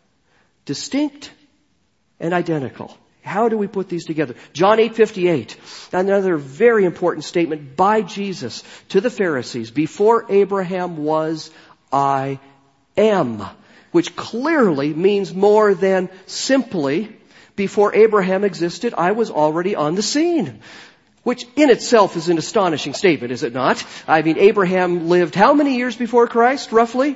A: Distinct and identical. How do we put these together? John 8:58, another very important statement by Jesus to the Pharisees. Before Abraham was, I am. Which clearly means more than simply, before Abraham existed, I was already on the scene. Which in itself is an astonishing statement, is it not? I mean, Abraham lived how many years before Christ, roughly?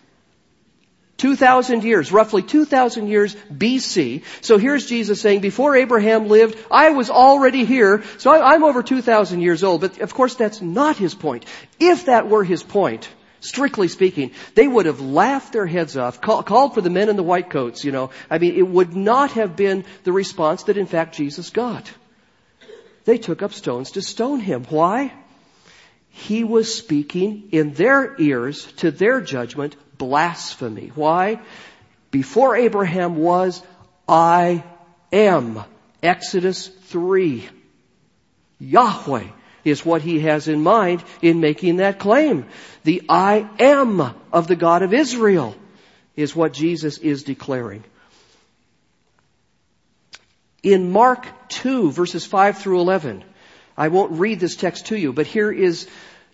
A: 2,000 years, roughly 2,000 years BC. So here's Jesus saying, before Abraham lived, I was already here, so I'm over 2,000 years old. But of course that's not His point. If that were His point, strictly speaking, they would have laughed their heads off, called for the men in the white coats, I mean, it would not have been the response that in fact Jesus got. They took up stones to stone Him. Why? He was speaking in their ears, to their judgment, blasphemy. Why? Before Abraham was, I am. Exodus 3. Yahweh is what He has in mind in making that claim. The I am of the God of Israel is what Jesus is declaring. In Mark 2, verses 5 through 11, I won't read this text to you, but here is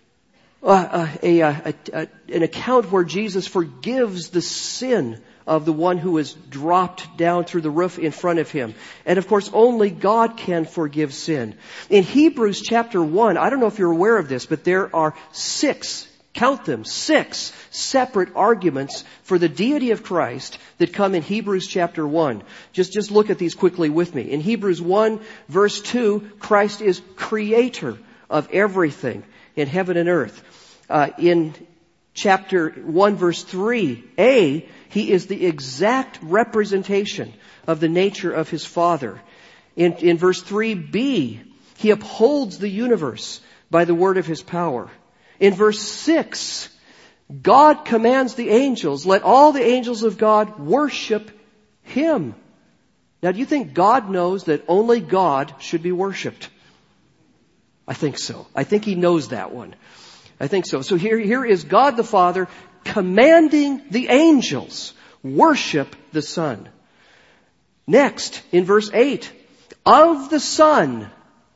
A: an account where Jesus forgives the sin of the one who is dropped down through the roof in front of Him. And of course, only God can forgive sin. In Hebrews chapter 1, I don't know if you're aware of this, but there are 6 separate arguments for the deity of Christ that come in Hebrews chapter 1. Just look at these quickly with me. In Hebrews 1 verse 2, Christ is creator of everything in heaven and earth. In chapter 1 verse 3a, He is the exact representation of the nature of His Father. In verse 3b, He upholds the universe by the word of His power. In verse 6, God commands the angels, let all the angels of God worship Him. Now, do you think God knows that only God should be worshipped? I think so. I think He knows that one. I think so. So here is God the Father commanding the angels worship the Son. Next, in verse 8, Of the Son,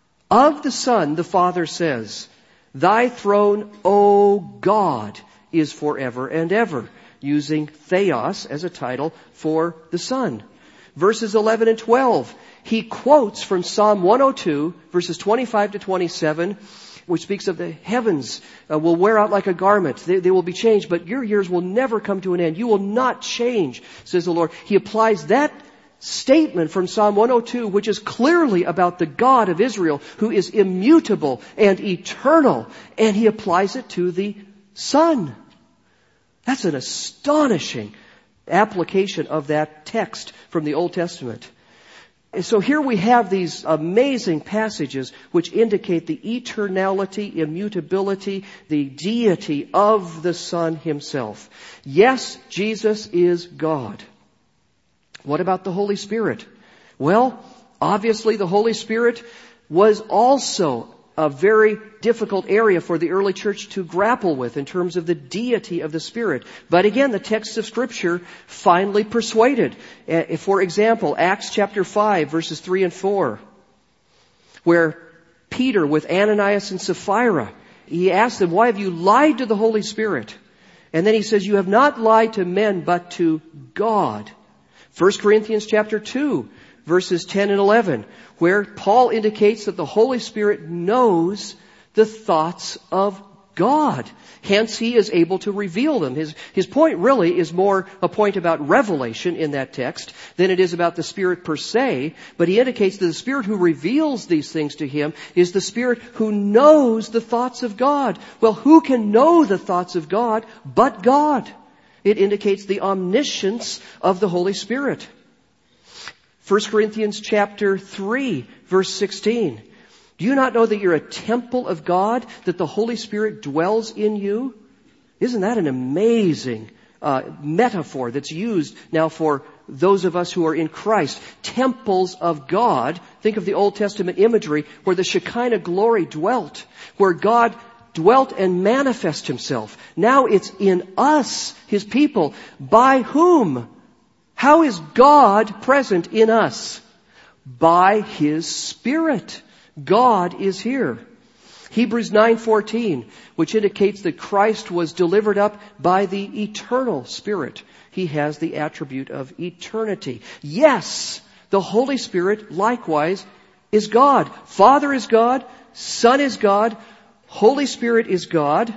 A: the Father says, Thy throne, O God, is forever and ever, using theos as a title for the Son. Verses 11 and 12, he quotes from Psalm 102, verses 25 to 27, which speaks of the heavens will wear out like a garment. They will be changed, but your years will never come to an end. You will not change, says the Lord. He applies that statement from Psalm 102, which is clearly about the God of Israel, who is immutable and eternal, and he applies it to the Son. That's an astonishing application of that text from the Old Testament. And so here we have these amazing passages which indicate the eternality, immutability, the deity of the Son himself. Yes, Jesus is God. What about the Holy Spirit? Well, obviously the Holy Spirit was also a very difficult area for the early church to grapple with in terms of the deity of the Spirit. But again, the texts of Scripture finally persuaded. For example, Acts chapter 5, verses 3 and 4, where Peter with Ananias and Sapphira, he asked them, why have you lied to the Holy Spirit? And then he says, you have not lied to men, but to God. 1 Corinthians chapter 2, verses 10 and 11, where Paul indicates that the Holy Spirit knows the thoughts of God. Hence, he is able to reveal them. His point really is more a point about revelation in that text than it is about the Spirit per se. But he indicates that the Spirit who reveals these things to him is the Spirit who knows the thoughts of God. Well, who can know the thoughts of God but God? It indicates the omniscience of the Holy Spirit. 1 Corinthians chapter 3, verse 16. Do you not know that you're a temple of God, that the Holy Spirit dwells in you? Isn't that an amazing metaphor that's used now for those of us who are in Christ? Temples of God. Think of the Old Testament imagery where the Shekinah glory dwelt, where God dwelt and manifest himself. Now it's in us, his people. By whom? How is God present in us? By his Spirit. God is here. Hebrews 9:14, which indicates that Christ was delivered up by the eternal Spirit. He has the attribute of eternity. Yes, the Holy Spirit likewise is God. Father is God. Son is God. Holy Spirit is God.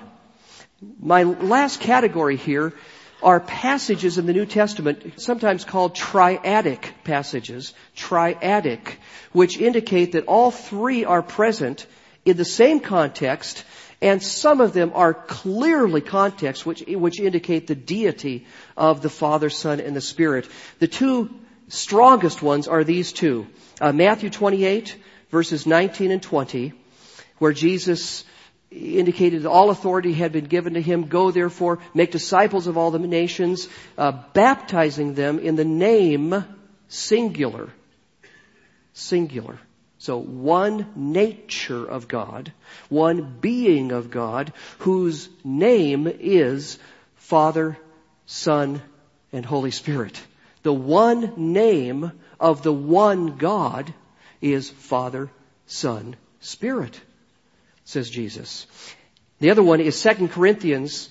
A: My last category here are passages in the New Testament, sometimes called triadic passages, triadic, which indicate that all three are present in the same context, and some of them are clearly contexts which indicate the deity of the Father, Son, and the Spirit. The two strongest ones are these two. Matthew 28, verses 19 and 20, where Jesus indicated that all authority had been given to him. Go therefore, make disciples of all the nations, baptizing them in the name singular. Singular. So one nature of God, one being of God, whose name is Father, Son, and Holy Spirit. The one name of the one God is Father, Son, Spirit, says Jesus. The other one is 2 Corinthians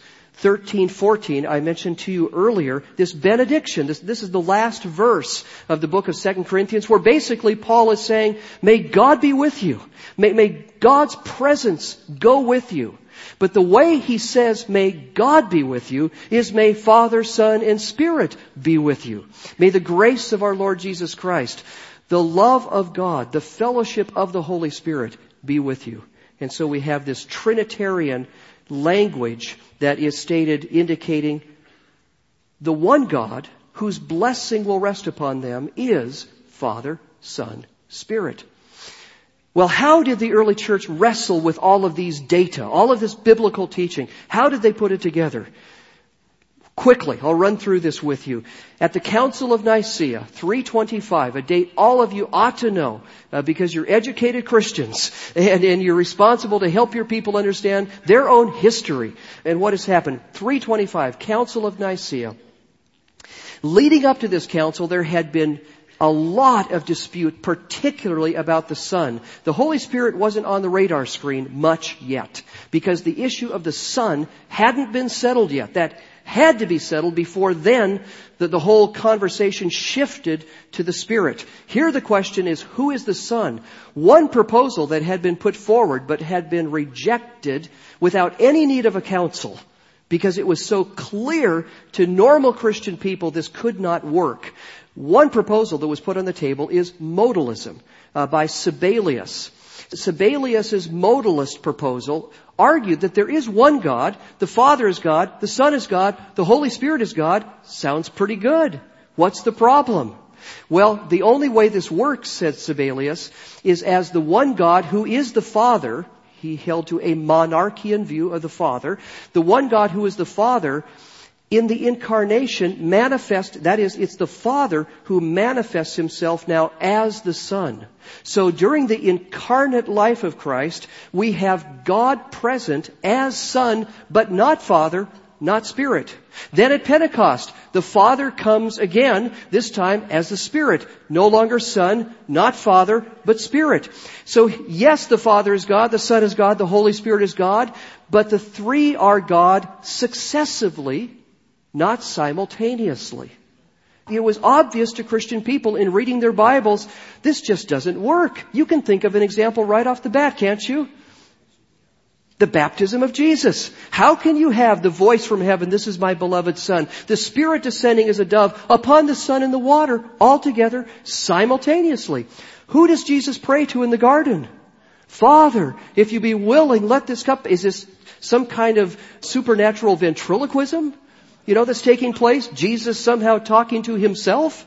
A: 13:14. I mentioned to you earlier this benediction. This is the last verse of the book of 2 Corinthians, where basically Paul is saying, may God be with you. May God's presence go with you. But the way he says, may God be with you, is may Father, Son, and Spirit be with you. May the grace of our Lord Jesus Christ, the love of God, the fellowship of the Holy Spirit be with you. And so we have this Trinitarian language that is stated indicating the one God whose blessing will rest upon them is Father, Son, Spirit. Well, how did the early church wrestle with all of these data, all of this biblical teaching? How did they put it together? Quickly, I'll run through this with you. At the Council of Nicaea, 325, a date all of you ought to know because you're educated Christians and you're responsible to help your people understand their own history and what has happened. 325, Council of Nicaea. Leading up to this council, there had been a lot of dispute, particularly about the Son. The Holy Spirit wasn't on the radar screen much yet, because the issue of the Son hadn't been settled yet. That had to be settled before then the whole conversation shifted to the Spirit. Here the question is, who is the Son? One proposal that had been put forward but had been rejected without any need of a council, because it was so clear to normal Christian people this could not work. One proposal that was put on the table is modalism by Sabellius. Sabellius' modalist proposal argued that there is one God, the Father is God, the Son is God, the Holy Spirit is God. Sounds pretty good. What's the problem? Well, the only way this works, said Sabellius, is as the one God who is the Father. He held to a monarchian view of the Father. The one God who is the Father in the incarnation manifest, that is, it's the Father who manifests himself now as the Son. So during the incarnate life of Christ, we have God present as Son, but not Father, not Spirit. Then at Pentecost, the Father comes again, this time as the Spirit. No longer Son, not Father, but Spirit. So yes, the Father is God, the Son is God, the Holy Spirit is God, but the three are God successively, not simultaneously. It was obvious to Christian people in reading their Bibles, this just doesn't work. You can think of an example right off the bat, can't you? The baptism of Jesus. How can you have the voice from heaven, this is my beloved Son, the Spirit descending as a dove upon the Son in the water, all together, simultaneously? Who does Jesus pray to in the garden? Father, if you be willing, let this cup... Is this some kind of supernatural ventriloquism, that's taking place? Jesus somehow talking to himself?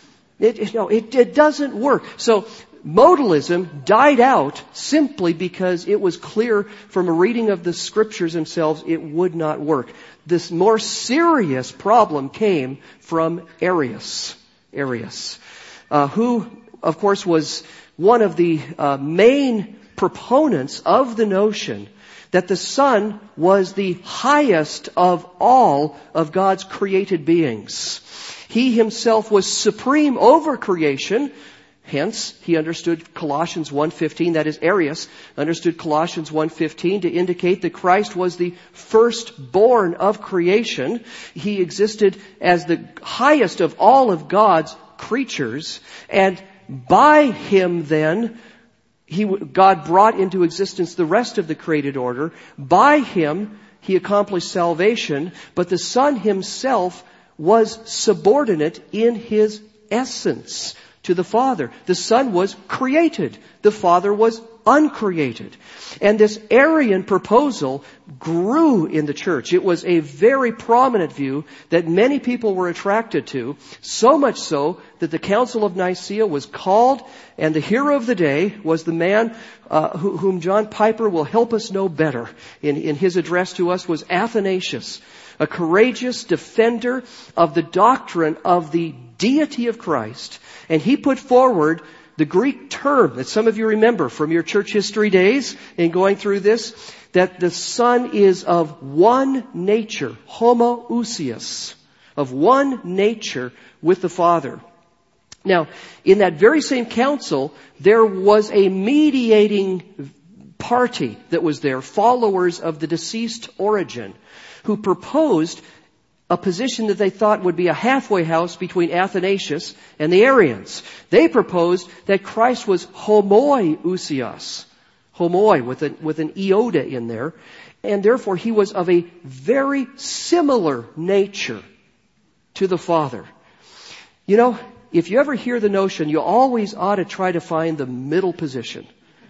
A: It doesn't work. So modalism died out simply because it was clear from a reading of the Scriptures themselves it would not work. This more serious problem came from Arius, who, of course, was one of the main proponents of the notion that the Son was the highest of all of God's created beings. He himself was supreme over creation. Hence, he understood Colossians 1:15, that is, Arius understood Colossians 1:15 to indicate that Christ was the firstborn of creation. He existed as the highest of all of God's creatures, and by him then, God brought into existence the rest of the created order. By him, he accomplished salvation, but the Son himself was subordinate in his essence to the Father. The Son was created. The Father was uncreated. And this Arian proposal grew in the church. It was a very prominent view that many people were attracted to, so much so that the Council of Nicaea was called, and the hero of the day was the man whom John Piper will help us know better in his address to us, was Athanasius, a courageous defender of the doctrine of the deity of Christ. And he put forward the Greek term that some of you remember from your church history days in going through this, that the Son is of one nature, homoousios, of one nature with the Father. Now, in that very same council, there was a mediating party that was there, followers of the deceased Origen, who proposed a position that they thought would be a halfway house between Athanasius and the Arians. They proposed that Christ was homoiousios, homoi with an iota in there, and therefore he was of a very similar nature to the Father. If you ever hear the notion, you always ought to try to find the middle position.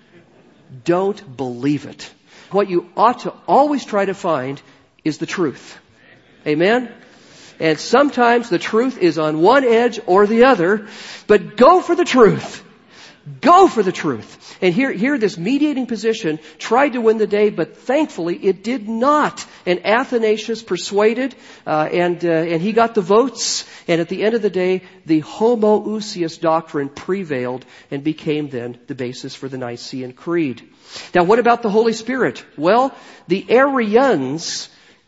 A: Don't believe it. What you ought to always try to find is the truth. Amen? And sometimes the truth is on one edge or the other, but go for the truth. Go for the truth. And here this mediating position tried to win the day, but thankfully it did not. And Athanasius persuaded, and he got the votes. And at the end of the day, the homoousios doctrine prevailed and became then the basis for the Nicene Creed. Now, what about the Holy Spirit? Well, the Arians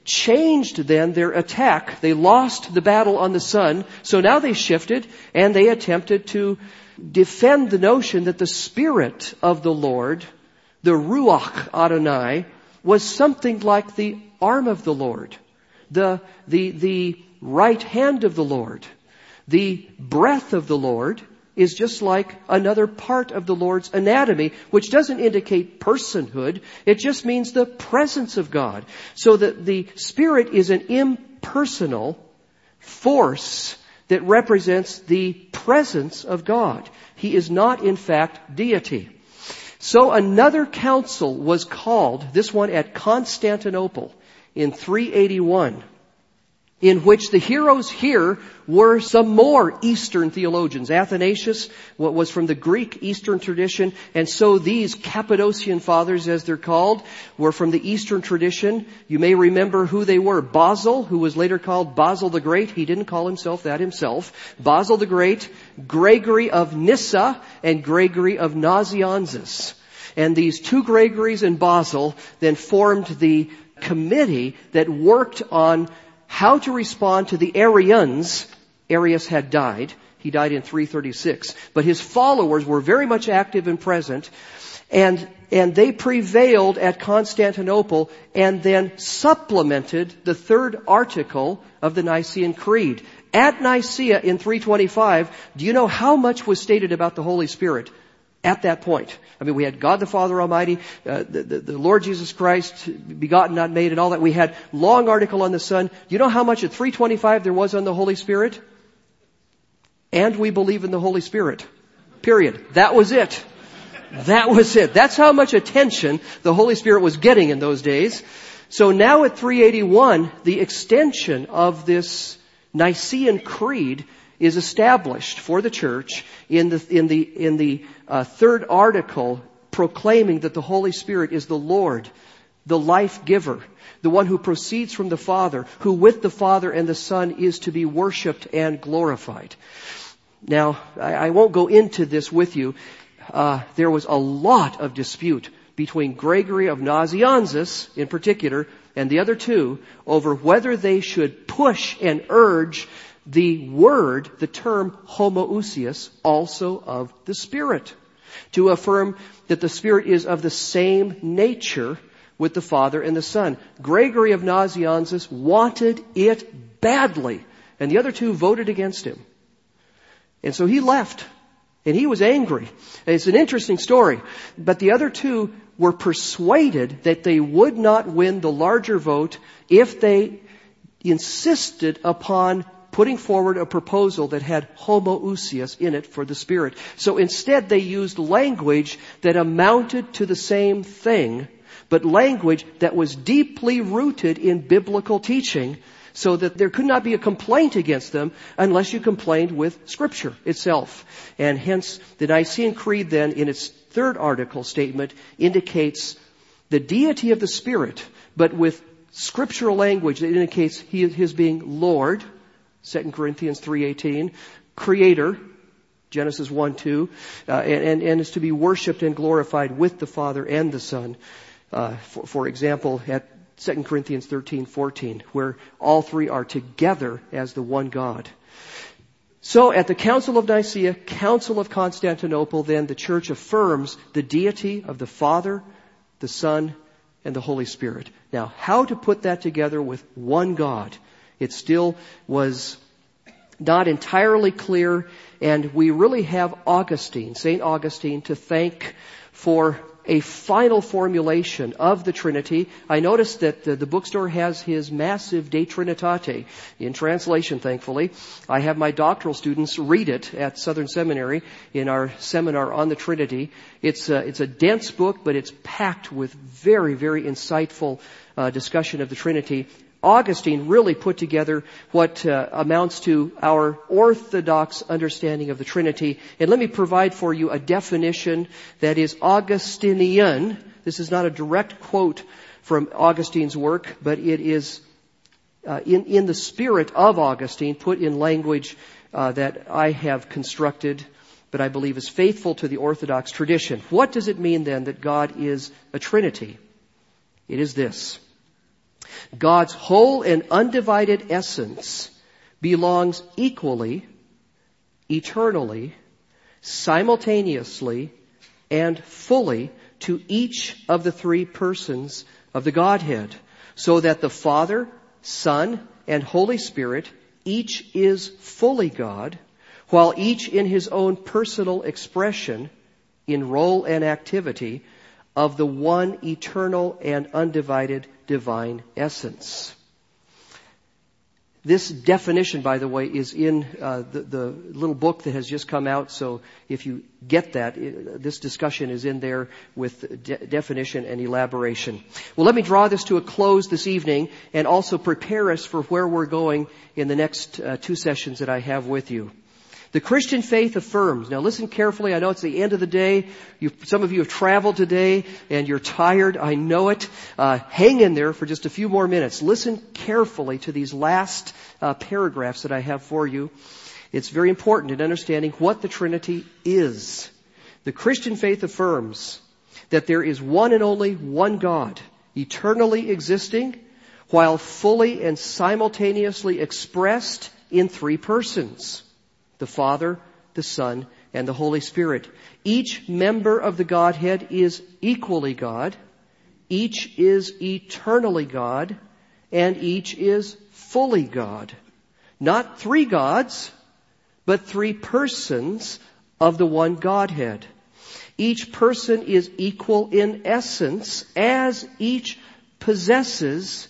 A: changed then their attack. They lost the battle on the Son, so now they shifted and they attempted to defend the notion that the Spirit of the Lord, the Ruach Adonai, was something like the arm of the Lord, the right hand of the Lord. The breath of the Lord is just like another part of the Lord's anatomy, which doesn't indicate personhood. It just means the presence of God. So that the Spirit is an impersonal force that represents the presence of God. He is not, in fact, deity. So another council was called, this one at Constantinople in 381, in which the heroes here were some more Eastern theologians. Athanasius, what was from the Greek Eastern tradition, and so these Cappadocian fathers, as they're called, were from the Eastern tradition. You may remember who they were. Basil, who was later called Basil the Great. He didn't call himself that himself. Basil the Great, Gregory of Nyssa, and Gregory of Nazianzus. And these two Gregorys and Basil then formed the committee that worked on how to respond to the Arians. Arius had died. He died in 336. But his followers were very much active and present. And they prevailed at Constantinople and then supplemented the third article of the Nicene Creed. At Nicaea in 325, do you know how much was stated about the Holy Spirit at that point? I mean, we had God the Father Almighty, the Lord Jesus Christ, begotten, not made, and all that. We had long article on the Son. You know how much at 325 there was on the Holy Spirit? And we believe in the Holy Spirit. Period. That was it. That was it. That's how much attention the Holy Spirit was getting in those days. So now at 381, the extension of this Nicene Creed is established for the church in the third article, proclaiming that the Holy Spirit is the Lord, the life giver, the one who proceeds from the Father, who with the Father and the Son is to be worshipped and glorified. Now, I won't go into this with you. There was a lot of dispute between Gregory of Nazianzus, in particular, and the other two, over whether they should push and urge the word, the term homoousios, also of the Spirit, to affirm that the Spirit is of the same nature with the Father and the Son. Gregory of Nazianzus wanted it badly, and the other two voted against him. And so he left, and he was angry. And it's an interesting story, but the other two were persuaded that they would not win the larger vote if they insisted upon putting forward a proposal that had homoousios in it for the Spirit. So instead they used language that amounted to the same thing, but language that was deeply rooted in biblical teaching, so that there could not be a complaint against them unless you complained with Scripture itself. And hence the Nicene Creed then, in its third article statement, indicates the deity of the Spirit, but with scriptural language that indicates His being Lord, 2 Corinthians 3:18, Creator, Genesis 1:2, and is to be worshipped and glorified with the Father and the Son. For example, at 2 Corinthians 13:14, where all three are together as the one God. So at the Council of Nicaea, Council of Constantinople, then the Church affirms the deity of the Father, the Son, and the Holy Spirit. Now, how to put that together with one God? It still was not entirely clear, and we really have Augustine, St. Augustine, to thank for a final formulation of the Trinity. I noticed that the bookstore has his massive De Trinitate in translation, thankfully. I have my doctoral students read it at Southern Seminary in our seminar on the Trinity. It's a dense book, but it's packed with very, very insightful discussion of the Trinity. Augustine really put together what amounts to our orthodox understanding of the Trinity. And let me provide for you a definition that is Augustinian. This is not a direct quote from Augustine's work, but it is in the spirit of Augustine, put in language that I have constructed, but I believe is faithful to the orthodox tradition. What does it mean then that God is a Trinity? It is this: God's whole and undivided essence belongs equally, eternally, simultaneously, and fully to each of the three persons of the Godhead, so that the Father, Son, and Holy Spirit each is fully God, while each in his own personal expression, in role and activity, of the one eternal and undivided divine essence. This definition, by the way, is in the little book that has just come out. So if you get that, this discussion is in there with definition and elaboration. Well, let me draw this to a close this evening and also prepare us for where we're going in the next two sessions that I have with you. The Christian faith affirms. Now listen carefully. I know it's the end of the day. Some of you have traveled today and you're tired. I know it. Hang in there for just a few more minutes. Listen carefully to these last paragraphs that I have for you. It's very important in understanding what the Trinity is. The Christian faith affirms that there is one and only one God, eternally existing, while fully and simultaneously expressed in three persons: the Father, the Son, and the Holy Spirit. Each member of the Godhead is equally God, each is eternally God, and each is fully God. Not three gods, but three persons of the one Godhead. Each person is equal in essence, as each possesses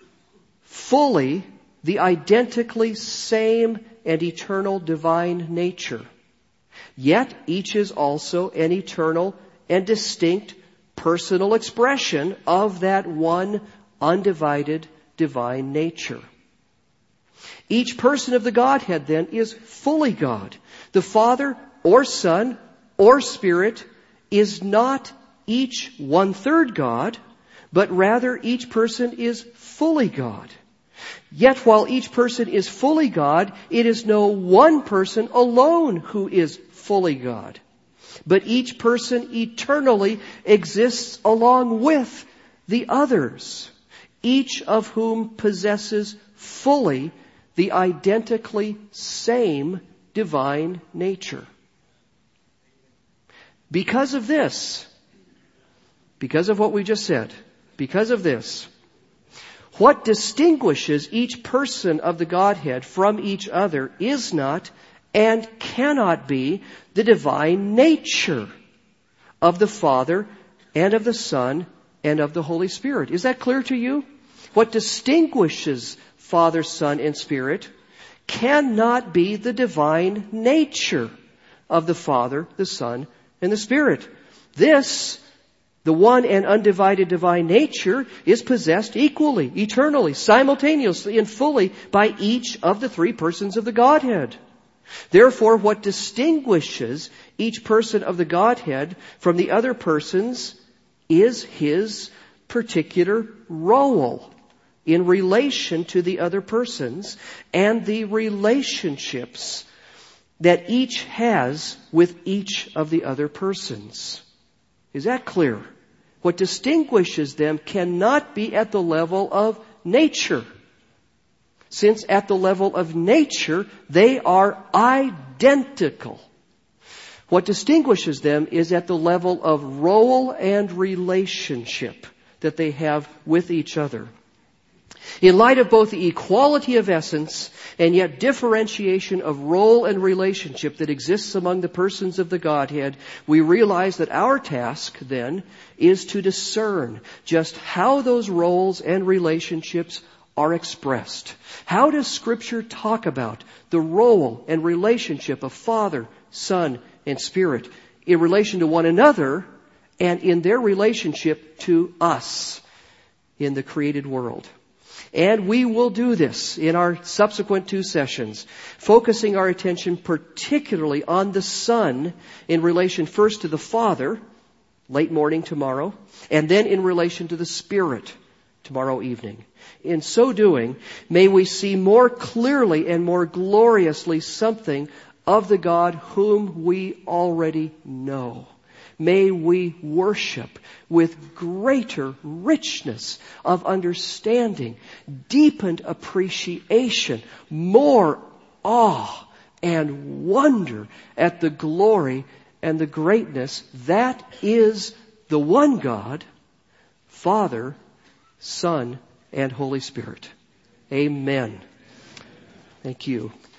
A: fully the identically same and eternal divine nature. Yet each is also an eternal and distinct personal expression of that one undivided divine nature. Each person of the Godhead then is fully God. The Father or Son or Spirit is not each 1/3 God, but rather each person is fully God. Yet while each person is fully God, it is no one person alone who is fully God. But each person eternally exists along with the others, each of whom possesses fully the identically same divine nature. Because of this, because of what we just said, because of this, what distinguishes each person of the Godhead from each other is not and cannot be the divine nature of the Father and of the Son and of the Holy Spirit. Is that clear to you? What distinguishes Father, Son, and Spirit cannot be the divine nature of the Father, the Son, and the Spirit. This, the one and undivided divine nature, is possessed equally, eternally, simultaneously, and fully by each of the three persons of the Godhead. Therefore, what distinguishes each person of the Godhead from the other persons is his particular role in relation to the other persons and the relationships that each has with each of the other persons. Is that clear? What distinguishes them cannot be at the level of nature, since at the level of nature they are identical. What distinguishes them is at the level of role and relationship that they have with each other. In light of both the equality of essence and yet differentiation of role and relationship that exists among the persons of the Godhead, we realize that our task then is to discern just how those roles and relationships are expressed. How does Scripture talk about the role and relationship of Father, Son, and Spirit in relation to one another and in their relationship to us in the created world? And we will do this in our subsequent two sessions, focusing our attention particularly on the Son in relation first to the Father, late morning tomorrow, and then in relation to the Spirit tomorrow evening. In so doing, may we see more clearly and more gloriously something of the God whom we already know. May we worship with greater richness of understanding, deepened appreciation, more awe and wonder at the glory and the greatness that is the one God, Father, Son, and Holy Spirit. Amen. Thank you.